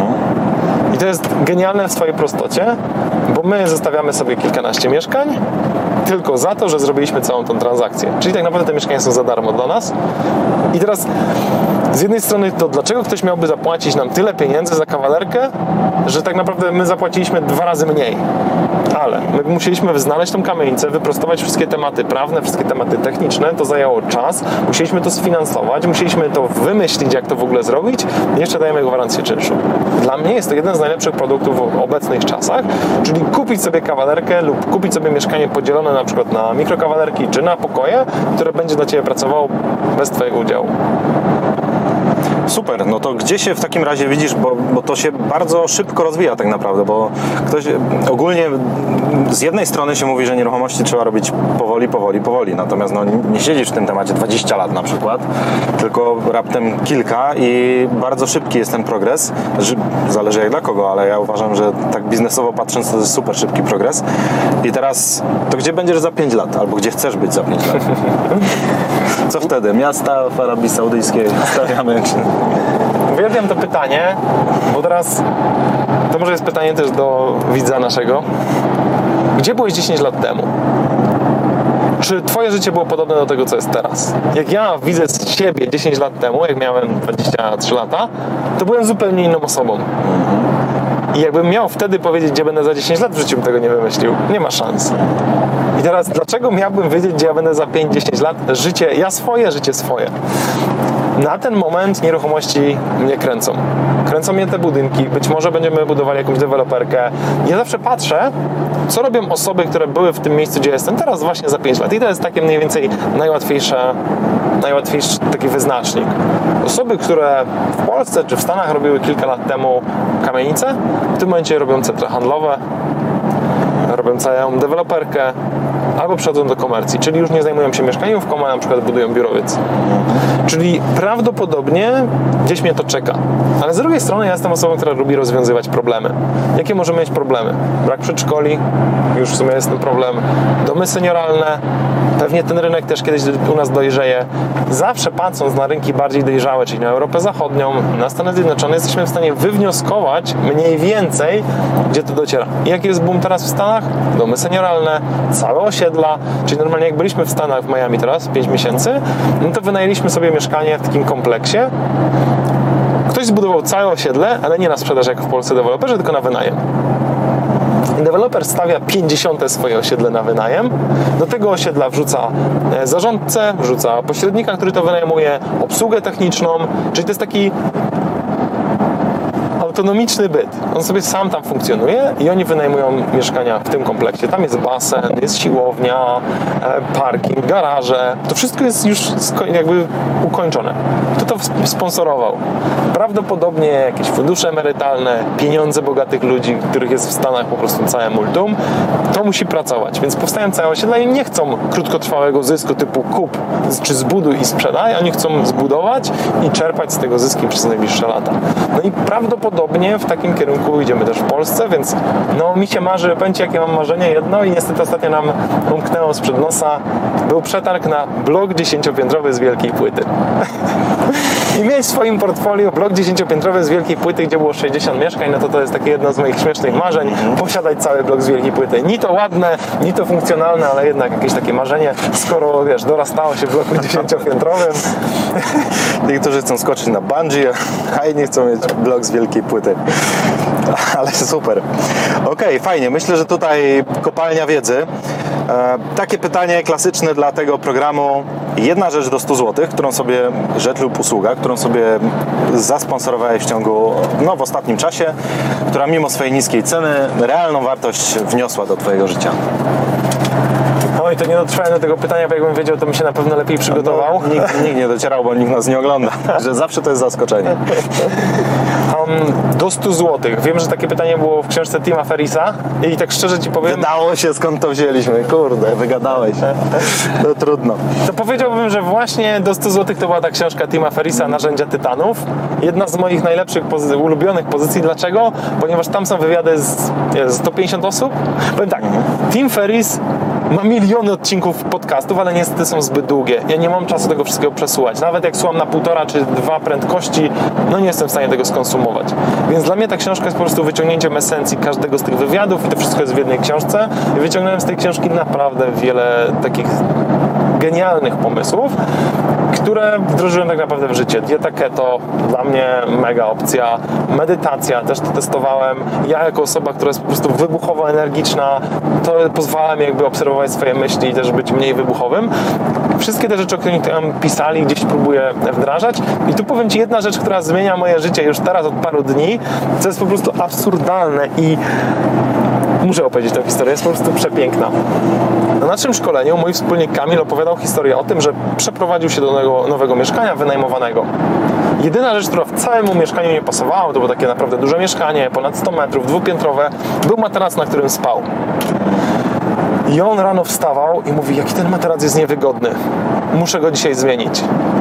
I to jest genialne w swojej prostocie, bo my zostawiamy sobie kilkanaście mieszkań tylko za to, że zrobiliśmy całą tą transakcję. Czyli tak naprawdę te mieszkania są za darmo dla nas. I teraz z jednej strony to dlaczego ktoś miałby zapłacić nam tyle pieniędzy za kawalerkę, że tak naprawdę my zapłaciliśmy 2 razy mniej. Ale my musieliśmy znaleźć tą kamienicę, wyprostować wszystkie tematy prawne, wszystkie tematy techniczne, to zajęło czas, musieliśmy to sfinansować, musieliśmy to wymyślić, jak to w ogóle zrobić i jeszcze dajemy gwarancję czynszu. Dla mnie jest to jeden z najlepszych produktów w obecnych czasach, czyli kupić sobie kawalerkę lub kupić sobie mieszkanie podzielone na przykład na mikrokawalerki czy na pokoje, które będzie dla Ciebie pracowało bez Twojego udziału. Super, no to gdzie się w takim razie widzisz, bo to się bardzo szybko rozwija tak naprawdę, bo ktoś ogólnie z jednej strony się mówi, że nieruchomości trzeba robić powoli, natomiast no, nie siedzisz w tym temacie 20 lat na przykład, tylko raptem kilka i bardzo szybki jest ten progres, zależy jak dla kogo, ale ja uważam, że tak biznesowo patrząc to jest super szybki progres. I teraz to gdzie będziesz za 5 lat, albo gdzie chcesz być za 5 lat? Co wtedy? Miasta w Arabii Saudyjskiej stawiamy? Uwielbiam to pytanie, bo teraz to może jest pytanie też do widza naszego. Gdzie byłeś 10 lat temu? Czy twoje życie było podobne do tego, co jest teraz? Jak ja widzę siebie 10 lat temu, jak miałem 23 lata, to byłem zupełnie inną osobą. I jakbym miał wtedy powiedzieć, gdzie będę za 10 lat, w życiu bym tego nie wymyślił. Nie ma szans. I teraz, dlaczego miałbym wiedzieć, gdzie ja będę za 5-10 lat? Życie swoje. Na ten moment nieruchomości mnie kręcą. Kręcą mnie te budynki. Być może będziemy budowali jakąś deweloperkę. Ja zawsze patrzę, co robią osoby, które były w tym miejscu, gdzie jestem teraz właśnie za 5 lat. I to jest takie mniej więcej najłatwiejszy taki wyznacznik. Osoby, które w Polsce czy w Stanach robiły kilka lat temu kamienice, w tym momencie robią centra handlowe, robią całą deweloperkę, albo przechodzą do komercji, czyli już nie zajmują się mieszkaniówką, a na przykład budują biurowiec. Czyli prawdopodobnie gdzieś mnie to czeka. Ale z drugiej strony ja jestem osobą, która lubi rozwiązywać problemy. Jakie możemy mieć problemy? Brak przedszkoli, już w sumie jest ten problem. Domy senioralne, pewnie ten rynek też kiedyś u nas dojrzeje. Zawsze patrząc na rynki bardziej dojrzałe, czyli na Europę Zachodnią, na Stany Zjednoczone, jesteśmy w stanie wywnioskować mniej więcej, gdzie to dociera. I jaki jest boom teraz w Stanach? Domy senioralne, całe osiedla, czyli normalnie jak byliśmy w Stanach, w Miami teraz, 5 miesięcy, no to wynajęliśmy sobie mieszkanie w takim kompleksie. Ktoś zbudował całe osiedle, ale nie na sprzedaż jak w Polsce deweloperzy, tylko na wynajem. Deweloper stawia 50 swoje osiedle na wynajem, do tego osiedla wrzuca zarządcę, wrzuca pośrednika, który to wynajmuje, obsługę techniczną, czyli to jest taki autonomiczny byt. On sobie sam tam funkcjonuje i oni wynajmują mieszkania w tym kompleksie. Tam jest basen, jest siłownia, parking, garaże. To wszystko jest już jakby ukończone. Kto to sponsorował? Prawdopodobnie jakieś fundusze emerytalne, pieniądze bogatych ludzi, których jest w Stanach po prostu całe multum. To musi pracować, więc powstają całe osiedla i nie chcą krótkotrwałego zysku typu kup czy zbuduj i sprzedaj. Oni chcą zbudować i czerpać z tego zyski przez najbliższe lata. No i prawdopodobnie w takim kierunku idziemy też w Polsce, więc no mi się marzy, powiem Ci, jakie mam marzenie jedno i niestety ostatnio nam umknęło sprzed nosa. Był przetarg na blok 10-piętrowy z wielkiej płyty. I mieć w swoim portfolio blok 10-piętrowy z wielkiej płyty, gdzie było 60 mieszkań, no to jest takie jedno z moich śmiesznych marzeń, posiadać cały blok z wielkiej płyty. Ni to ładne, ni to funkcjonalne, ale jednak jakieś takie marzenie, skoro wiesz, dorastało się w bloku 10-piętrowym. Niektórzy chcą skoczyć na bungee, a inni chcą mieć blok z wielkiej płyty. Ale super. Okej, fajnie. Myślę, że tutaj kopalnia wiedzy. Takie pytanie klasyczne dla tego programu. Jedna rzecz do 100 zł, którą sobie, rzecz lub usługa, którą sobie zasponsorowałeś w ostatnim czasie, która mimo swojej niskiej ceny realną wartość wniosła do Twojego życia. Oj, to nie dotrwałem do tego pytania, bo jakbym wiedział, to bym się na pewno lepiej przygotował. No, nikt nie docierał, bo nikt nas nie ogląda. Że zawsze to jest zaskoczenie. Do 100 zł. Wiem, że takie pytanie było w książce Tima Ferrisa i tak szczerze Ci powiem... Wydało się, skąd to wzięliśmy. Kurde, wygadałeś. No trudno. To powiedziałbym, że właśnie do 100 zł to była ta książka Tima Ferrisa Narzędzia Tytanów. Jedna z moich najlepszych, ulubionych pozycji. Dlaczego? Ponieważ tam są wywiady z 150 osób. Powiem tak, Tim Ferris ma miliony odcinków podcastów, ale niestety są zbyt długie. Ja nie mam czasu tego wszystkiego przesłuchać. Nawet jak słucham na 1,5 czy 2 prędkości, no nie jestem w stanie tego skonsumować. Więc dla mnie ta książka jest po prostu wyciągnięciem esencji każdego z tych wywiadów i to wszystko jest w jednej książce. I wyciągnąłem z tej książki naprawdę wiele takich genialnych pomysłów, które wdrożyłem tak naprawdę w życie. Dieta keto, dla mnie mega opcja. Medytacja, też to testowałem. Ja jako osoba, która jest po prostu wybuchowo energiczna, to pozwala mi jakby obserwować swoje myśli i też być mniej wybuchowym. Wszystkie te rzeczy, o których tam pisali, gdzieś próbuję wdrażać. I tu powiem Ci jedna rzecz, która zmienia moje życie już teraz od paru dni, co jest po prostu absurdalne i muszę opowiedzieć tę historię, jest po prostu przepiękna. Na naszym szkoleniu mój wspólnik Kamil opowiadał historię o tym, że przeprowadził się do nowego mieszkania wynajmowanego. Jedyna rzecz, która w całym mu mieszkaniu nie pasowała, to było takie naprawdę duże mieszkanie, ponad 100 metrów, dwupiętrowe, był materac, na którym spał. I on rano wstawał i mówi, jaki ten materac jest niewygodny, muszę go dzisiaj zmienić.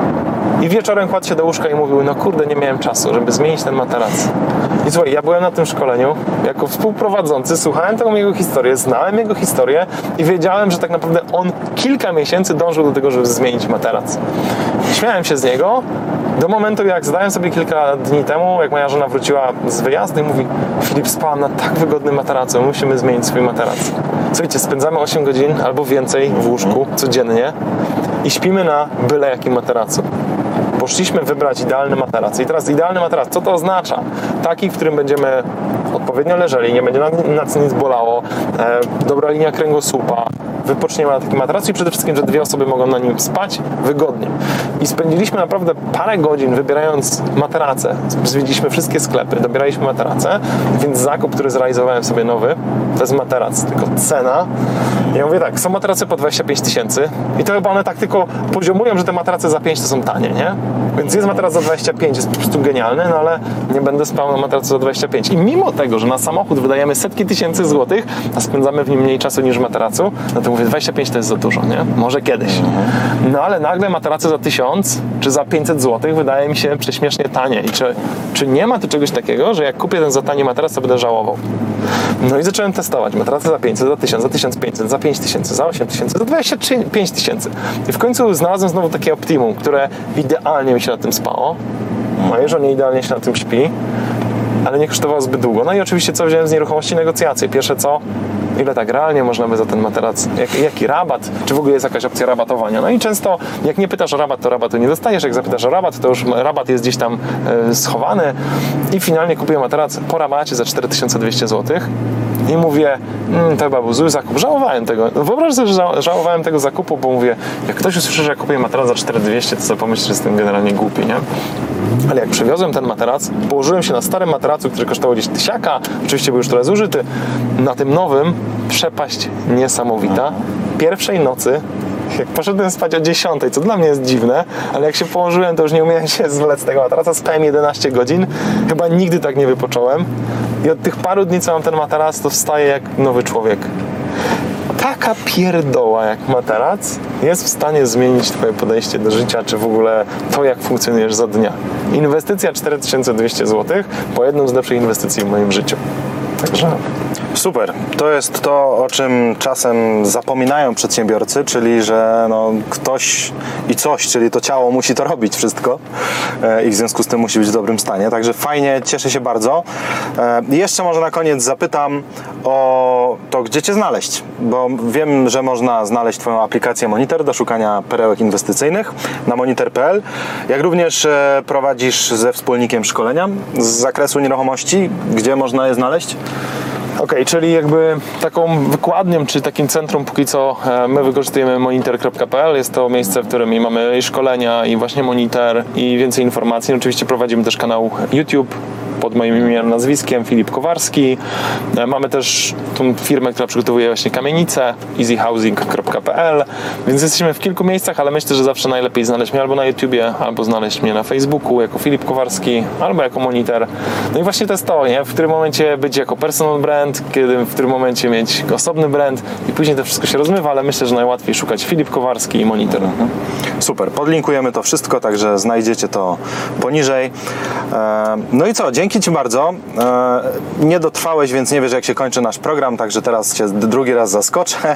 I wieczorem kładł się do łóżka i mówił, no kurde, nie miałem czasu, żeby zmienić ten materac. I słuchaj, ja byłem na tym szkoleniu jako współprowadzący, słuchałem tą jego historię, znałem jego historię i wiedziałem, że tak naprawdę on kilka miesięcy dążył do tego, żeby zmienić materac. Śmiałem się z niego do momentu, jak zdałem sobie kilka dni temu, jak moja żona wróciła z wyjazdu i mówi, Filip, spałam na tak wygodnym materacu, musimy zmienić swój materac. Słuchajcie, spędzamy 8 godzin albo więcej w łóżku codziennie i śpimy na byle jakim materacu. Poszliśmy wybrać idealny materac. I teraz idealny materac, co to oznacza? Taki, w którym będziemy odpowiednio leżeli, nie będzie nas nic bolało, dobra linia kręgosłupa, wypoczniemy na takim materacu i przede wszystkim, że 2 osoby mogą na nim spać wygodnie. I spędziliśmy naprawdę parę godzin wybierając materace. Zwiedziliśmy wszystkie sklepy, dobieraliśmy materace, więc zakup, który zrealizowałem sobie nowy, to jest materac, tylko cena. Ja mówię tak, są materace po 25 000 i to chyba one tak tylko poziomują, że te materace za 5 to są tanie, nie? Więc jest materac za 25, jest po prostu genialny, no ale nie będę spał na materacu za 25. I mimo tego, że na samochód wydajemy setki tysięcy złotych, a spędzamy w nim mniej czasu niż w materacu, no to mówię, 25 to jest za dużo, nie? Może kiedyś. No ale nagle materace za 1000 czy za 500 złotych wydaje mi się prześmiesznie tanie. I czy nie ma tu czegoś takiego, że jak kupię ten za tani materac, to będę żałował? No i zacząłem testować materace za 500, za 1000, za 1500, za 5000, za 8000, za 25 000. I w końcu znalazłem znowu takie optimum, które idealnie mi się na tym spało. Mojej żonie idealnie się na tym śpi, ale nie kosztowało zbyt długo. No i oczywiście co wziąłem z nieruchomości? Negocjacje. Pierwsze co? Ile tak realnie można by za ten materac, jaki rabat, czy w ogóle jest jakaś opcja rabatowania. No i często jak nie pytasz o rabat, to rabatu nie dostajesz, jak zapytasz o rabat, to już rabat jest gdzieś tam schowany i finalnie kupiłem materac po rabacie za 4200 zł i mówię, to chyba był zły zakup, żałowałem tego. Wyobraź sobie, że żałowałem tego zakupu, bo mówię, jak ktoś usłyszy, że ja kupuję materac za 4200, to sobie pomyśli, że jestem generalnie głupi, nie? Ale jak przywiozłem ten materac, położyłem się na starym materacu, który kosztował gdzieś 1000, oczywiście był już trochę zużyty, na tym nowym przepaść niesamowita. Pierwszej nocy, jak poszedłem spać o 10, co dla mnie jest dziwne, ale jak się położyłem, to już nie umiałem się zwlec z tego materaca, spałem 11 godzin, chyba nigdy tak nie wypocząłem i od tych paru dni, co mam ten materac, to wstaję jak nowy człowiek. Taka pierdoła jak materac jest w stanie zmienić twoje podejście do życia, czy w ogóle to, jak funkcjonujesz za dnia. Inwestycja 4200 zł po jedną z lepszych inwestycji w moim życiu. Także... Super. To jest to, o czym czasem zapominają przedsiębiorcy, czyli że ktoś i coś, czyli to ciało musi to robić wszystko i w związku z tym musi być w dobrym stanie. Także fajnie, cieszę się bardzo. Jeszcze może na koniec zapytam o to, gdzie Cię znaleźć, bo wiem, że można znaleźć Twoją aplikację Monitor do szukania perełek inwestycyjnych na monitor.pl, jak również prowadzisz ze wspólnikiem szkolenia z zakresu nieruchomości. Gdzie można je znaleźć? Okej, czyli jakby taką wykładnią, czy takim centrum póki co my wykorzystujemy monitor.pl. Jest to miejsce, w którym mamy i szkolenia, i właśnie monitor, i więcej informacji. Oczywiście prowadzimy też kanał YouTube pod moim imieniem, nazwiskiem, Filip Kowarski. Mamy też tą firmę, która przygotowuje właśnie kamienice, easyhousing.pl, więc jesteśmy w kilku miejscach, ale myślę, że zawsze najlepiej znaleźć mnie albo na YouTubie, albo znaleźć mnie na Facebooku jako Filip Kowarski, albo jako Monitor. No i właśnie to jest to, nie? W którym momencie być jako personal brand, w którym momencie mieć osobny brand i później to wszystko się rozmywa, ale myślę, że najłatwiej szukać Filip Kowarski i Monitor. Super, podlinkujemy to wszystko, także znajdziecie to poniżej. No i co, dzięki Ci bardzo. Nie dotrwałeś, więc nie wiesz, jak się kończy nasz program, także teraz Cię drugi raz zaskoczę.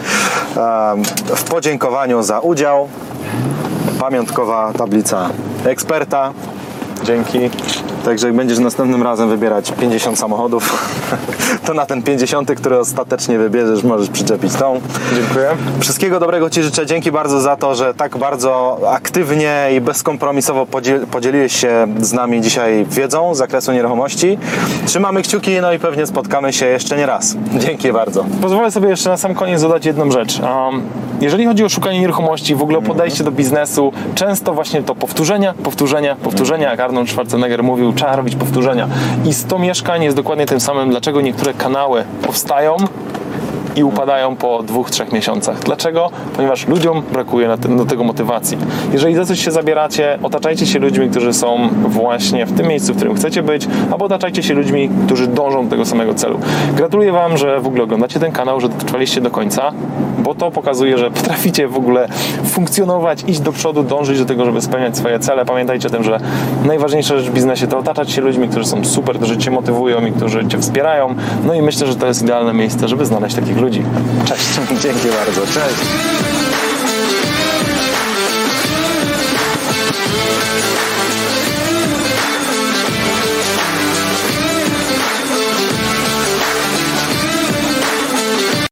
W podziękowaniu za udział pamiątkowa tablica eksperta. Dzięki. Także jak będziesz następnym razem wybierać 50 samochodów, to na ten 50, który ostatecznie wybierzesz, możesz przyczepić tą. Dziękuję. Wszystkiego dobrego Ci życzę. Dzięki bardzo za to, że tak bardzo aktywnie i bezkompromisowo podzieliłeś się z nami dzisiaj wiedzą z zakresu nieruchomości. Trzymamy kciuki, no i pewnie spotkamy się jeszcze nie raz. Dzięki bardzo. Pozwolę sobie jeszcze na sam koniec dodać jedną rzecz. Jeżeli chodzi o szukanie nieruchomości, w ogóle o podejście do biznesu, często właśnie to powtórzenia, jak Arnold Schwarzenegger mówił, trzeba robić powtórzenia. I 100 mieszkań jest dokładnie tym samym, dlaczego niektóre kanały powstają i upadają po 2-3 miesiącach. Dlaczego? Ponieważ ludziom brakuje do tego motywacji. Jeżeli za coś się zabieracie, otaczajcie się ludźmi, którzy są właśnie w tym miejscu, w którym chcecie być, albo otaczajcie się ludźmi, którzy dążą do tego samego celu. Gratuluję Wam, że w ogóle oglądacie ten kanał, że dotrwaliście do końca, bo to pokazuje, że potraficie w ogóle funkcjonować, iść do przodu, dążyć do tego, żeby spełniać swoje cele. Pamiętajcie o tym, że najważniejsza rzecz w biznesie to otaczać się ludźmi, którzy są super, którzy Cię motywują i którzy Cię wspierają. No i myślę, że to jest idealne miejsce, żeby znaleźć takich ludzi. Cześć. Dzięki bardzo, cześć.